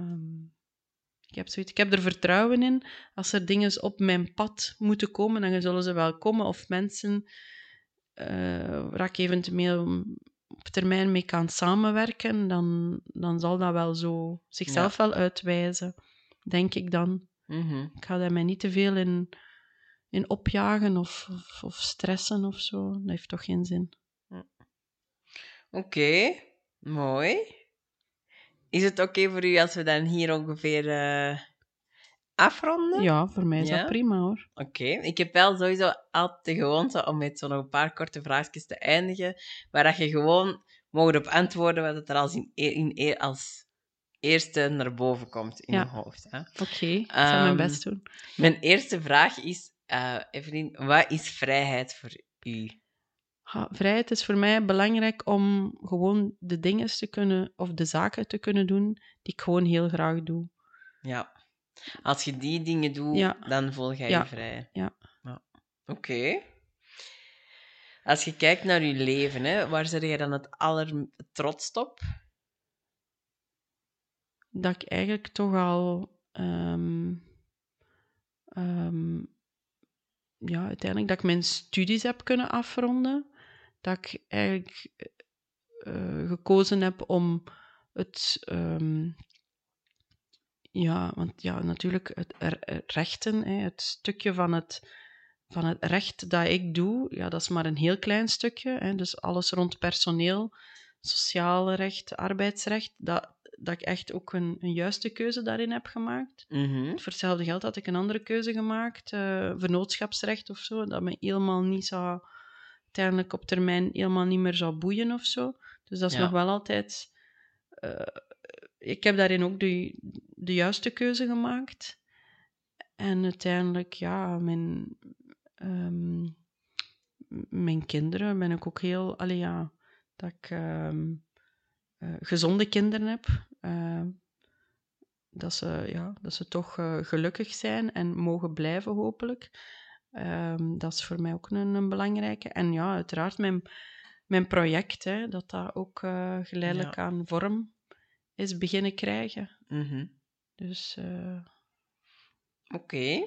ik heb er vertrouwen in. Als er dingen op mijn pad moeten komen, dan zullen ze wel komen. Of mensen waar ik eventueel op termijn mee kan samenwerken, dan zal dat wel zo zichzelf wel uitwijzen, denk ik dan. Ik ga daar mij niet te veel in opjagen of stressen of zo. Dat heeft toch geen zin. Oké, mooi. Is het oké voor u als we dan hier ongeveer afronden? Ja, voor mij is dat prima hoor. Oké. Ik heb wel sowieso altijd de gewoonte om met zo'n paar korte vraagjes te eindigen, waar dat je gewoon mag op antwoorden wat het er als eerste naar boven komt in je hoofd. Oké, ik zal mijn best doen. Mijn eerste vraag is, Evelien, wat is vrijheid voor u? Vrijheid is voor mij belangrijk om gewoon de dingen te kunnen, of de zaken te kunnen doen die ik gewoon heel graag doe. Ja. Als je die dingen doet, dan voel jij je vrij. Ja. Oké. Als je kijkt naar je leven, waar zit je dan het allertrotst op? Dat ik eigenlijk toch al... uiteindelijk dat ik mijn studies heb kunnen afronden. Dat ik eigenlijk gekozen heb om het... want natuurlijk het rechten, het stukje van het recht dat ik doe, dat is maar een heel klein stukje. Dus alles rond personeel, sociaal recht, arbeidsrecht, dat ik echt ook een juiste keuze daarin heb gemaakt. Voor hetzelfde geld had ik een andere keuze gemaakt, vennootschapsrecht of zo, dat me helemaal niet zou, uiteindelijk op termijn helemaal niet meer zou boeien of zo. Dus dat is nog wel altijd... ik heb daarin ook de juiste keuze gemaakt. En uiteindelijk, mijn kinderen ben ik ook heel... dat ik gezonde kinderen heb. Dat ze toch gelukkig zijn en mogen blijven, hopelijk. Dat is voor mij ook een belangrijke. En ja, uiteraard mijn project, dat ook geleidelijk aan vorm is beginnen krijgen. Dus... Oké.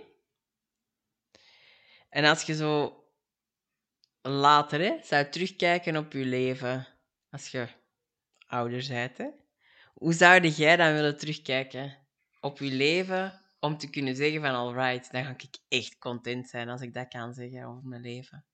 En als je zo later zou terugkijken op je leven, als je ouder bent, hoe zou jij dan willen terugkijken op je leven om te kunnen zeggen van alright, dan ga ik echt content zijn als ik dat kan zeggen over mijn leven?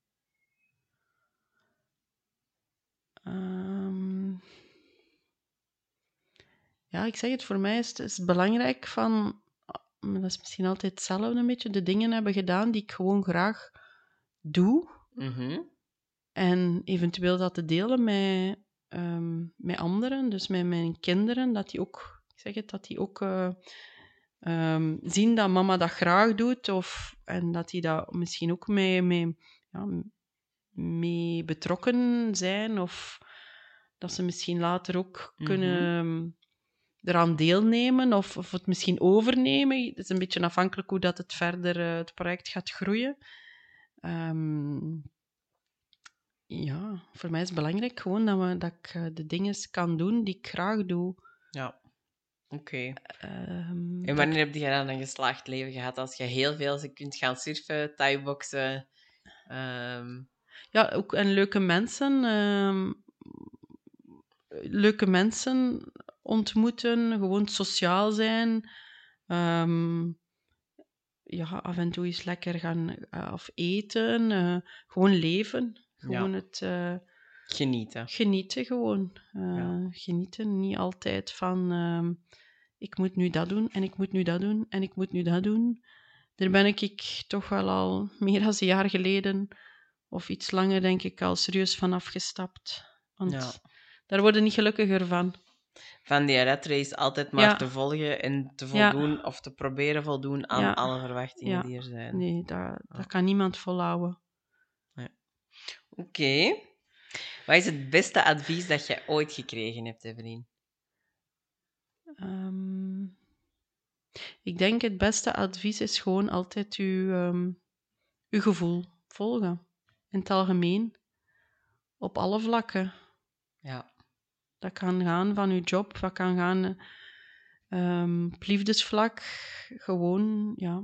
Ik zeg het, voor mij is het belangrijk van... Maar dat is misschien altijd hetzelfde een beetje. De dingen hebben gedaan die ik gewoon graag doe. En eventueel dat te delen met anderen, dus met mijn kinderen, dat die ook, zien dat mama dat graag doet, en dat die dat misschien ook mee betrokken zijn, of dat ze misschien later ook kunnen eraan deelnemen, of het misschien overnemen. Het is een beetje afhankelijk hoe dat het verder, het project gaat groeien. Ja, voor mij is het belangrijk gewoon dat ik de dingen kan doen die ik graag doe. Ja, oké. En wanneer heb je dan een geslaagd leven gehad? Als je heel veel kunt gaan surfen, thai-boksen... Ja, ook en leuke mensen ontmoeten, gewoon sociaal zijn. Ja, af en toe eens lekker gaan of eten. Gewoon leven. Gewoon het... Genieten gewoon. Genieten, niet altijd van... ik moet nu dat doen, en ik moet nu dat doen, en ik moet nu dat doen. Daar ben ik toch wel al meer dan een jaar geleden, of iets langer, denk ik, al serieus van afgestapt. Want daar word je niet gelukkiger van. Van die red race altijd maar te volgen en te voldoen, of te proberen voldoen aan alle verwachtingen die er zijn. Nee, dat kan niemand volhouden. Oké. Wat is het beste advies dat je ooit gekregen hebt, Evelien? Ik denk het beste advies is gewoon altijd uw gevoel volgen. In het algemeen. Op alle vlakken. Ja. Dat kan gaan van uw job, dat kan gaan op liefdesvlak. Gewoon, ja.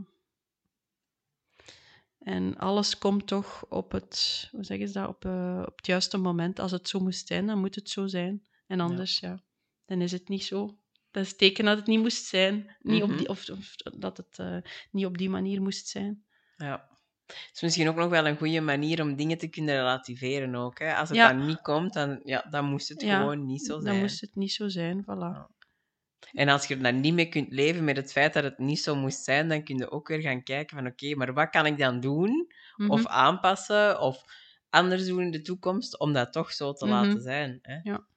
En alles komt toch op het, hoe zeggen ze dat, op het juiste moment. Als het zo moest zijn, dan moet het zo zijn. En anders, dan is het niet zo. Dat is het teken dat het niet moest zijn. Niet op die, of dat het niet op die manier moest zijn. Ja. Het is misschien ook nog wel een goede manier om dingen te kunnen relativeren ook. Hè? Als het dan niet komt, dan moest het gewoon niet zo zijn. Dan moest het niet zo zijn, voilà. Ja. En als je er dan niet mee kunt leven met het feit dat het niet zo moest zijn, dan kun je ook weer gaan kijken van oké, maar wat kan ik dan doen? Of aanpassen, of anders doen in de toekomst, om dat toch zo te laten zijn. Hè? Ja.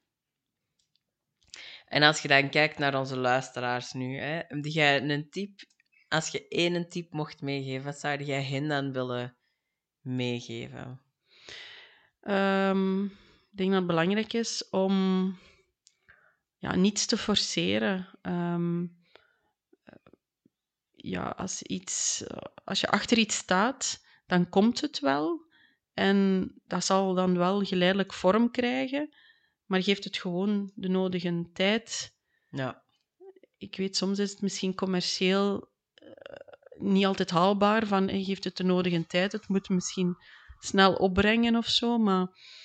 En als je dan kijkt naar onze luisteraars nu, hè, heb jij een tip? Als je één tip mocht meegeven, wat zou jij hen dan willen meegeven? Ik denk dat het belangrijk is om niets te forceren. Als je achter iets staat, dan komt het wel. En dat zal dan wel geleidelijk vorm krijgen. Maar geeft het gewoon de nodige tijd. Ja. Ik weet, soms is het misschien commercieel niet altijd haalbaar. Van, geeft het de nodige tijd. Het moet misschien snel opbrengen of zo. Maar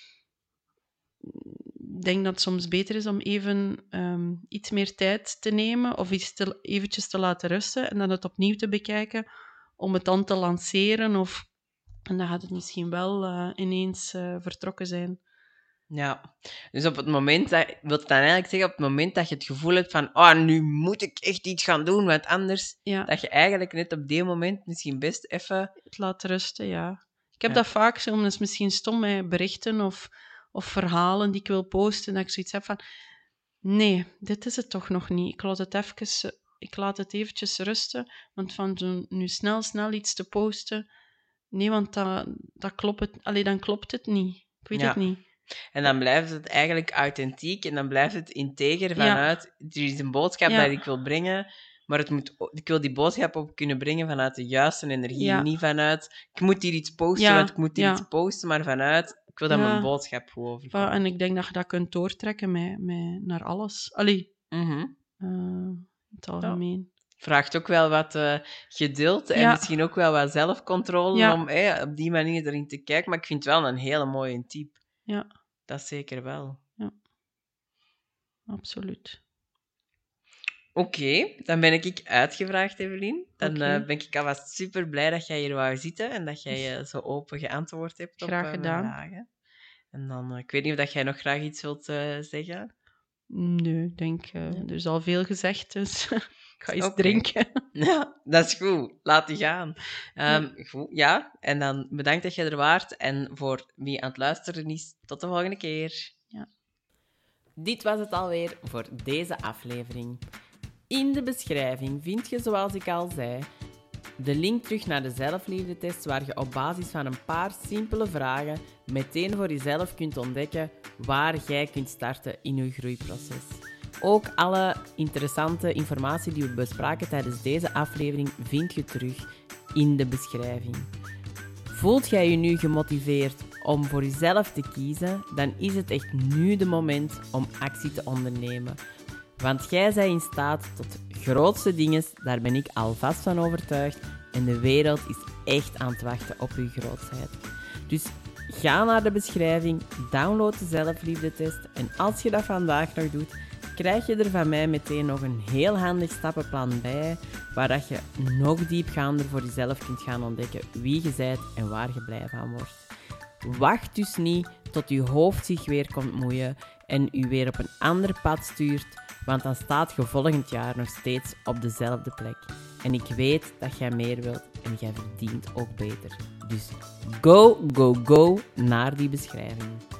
ik denk dat het soms beter is om even iets meer tijd te nemen. Of eventjes te laten rusten. En dan het opnieuw te bekijken. Om het dan te lanceren. En dan gaat het misschien wel ineens vertrokken zijn. Ja, dus op het moment, wil het dan eigenlijk zeggen, op het moment dat je het gevoel hebt van nu moet ik echt iets gaan doen, want anders, dat je eigenlijk net op die moment misschien best even... Het laat rusten, ja. Ik heb dat vaak, dat is misschien stom, met berichten of verhalen die ik wil posten, dat ik zoiets heb van, nee, dit is het toch nog niet. Ik laat het eventjes rusten, want van nu snel iets te posten, nee, want dat klopt het, dan klopt het niet. Ik weet het niet. En dan blijft het eigenlijk authentiek en dan blijft het integer vanuit... Er is een boodschap dat ik wil brengen, maar ik wil die boodschap ook kunnen brengen vanuit de juiste energie. Niet vanuit, ik moet hier iets posten, want ik moet hier iets posten, maar vanuit, ik wil dat mijn boodschap goed overkomt. En ik denk dat je dat kunt doortrekken naar alles. Het algemeen. Vraagt ook wel wat geduld en misschien ook wel wat zelfcontrole om op die manier erin te kijken. Maar ik vind het wel een hele mooie tip. Ja. Dat zeker wel. Ja. Absoluut. Oké, dan ben ik uitgevraagd, Evelien. Dan ben ik alvast super blij dat jij hier wou zitten en dat jij zo open geantwoord hebt op mijn vragen. En dan, ik weet niet of dat jij nog graag iets wilt zeggen. Nee, ik denk, er is al veel gezegd, dus ik ga eens drinken. Ja, dat is goed. Laat die gaan. Goed, en dan bedankt dat je er waart. En voor wie aan het luisteren is, tot de volgende keer. Ja. Dit was het alweer voor deze aflevering. In de beschrijving vind je, zoals ik al zei, de link terug naar de zelfliefdetest, waar je op basis van een paar simpele vragen meteen voor jezelf kunt ontdekken waar jij kunt starten in je groeiproces. Ook alle interessante informatie die we bespraken tijdens deze aflevering vind je terug in de beschrijving. Voelt jij je nu gemotiveerd om voor jezelf te kiezen, dan is het echt nu de moment om actie te ondernemen. Want jij bent in staat tot grootste dingen, daar ben ik alvast van overtuigd. En de wereld is echt aan het wachten op uw grootheid. Dus ga naar de beschrijving, download de zelfliefdetest. En als je dat vandaag nog doet, krijg je er van mij meteen nog een heel handig stappenplan bij, waar dat je nog diepgaander voor jezelf kunt gaan ontdekken wie je bent en waar je blij van wordt. Wacht dus niet tot je hoofd zich weer komt moeien en u weer op een ander pad stuurt, want dan staat je volgend jaar nog steeds op dezelfde plek. En ik weet dat jij meer wilt en jij verdient ook beter. Dus go, go, go naar die beschrijving.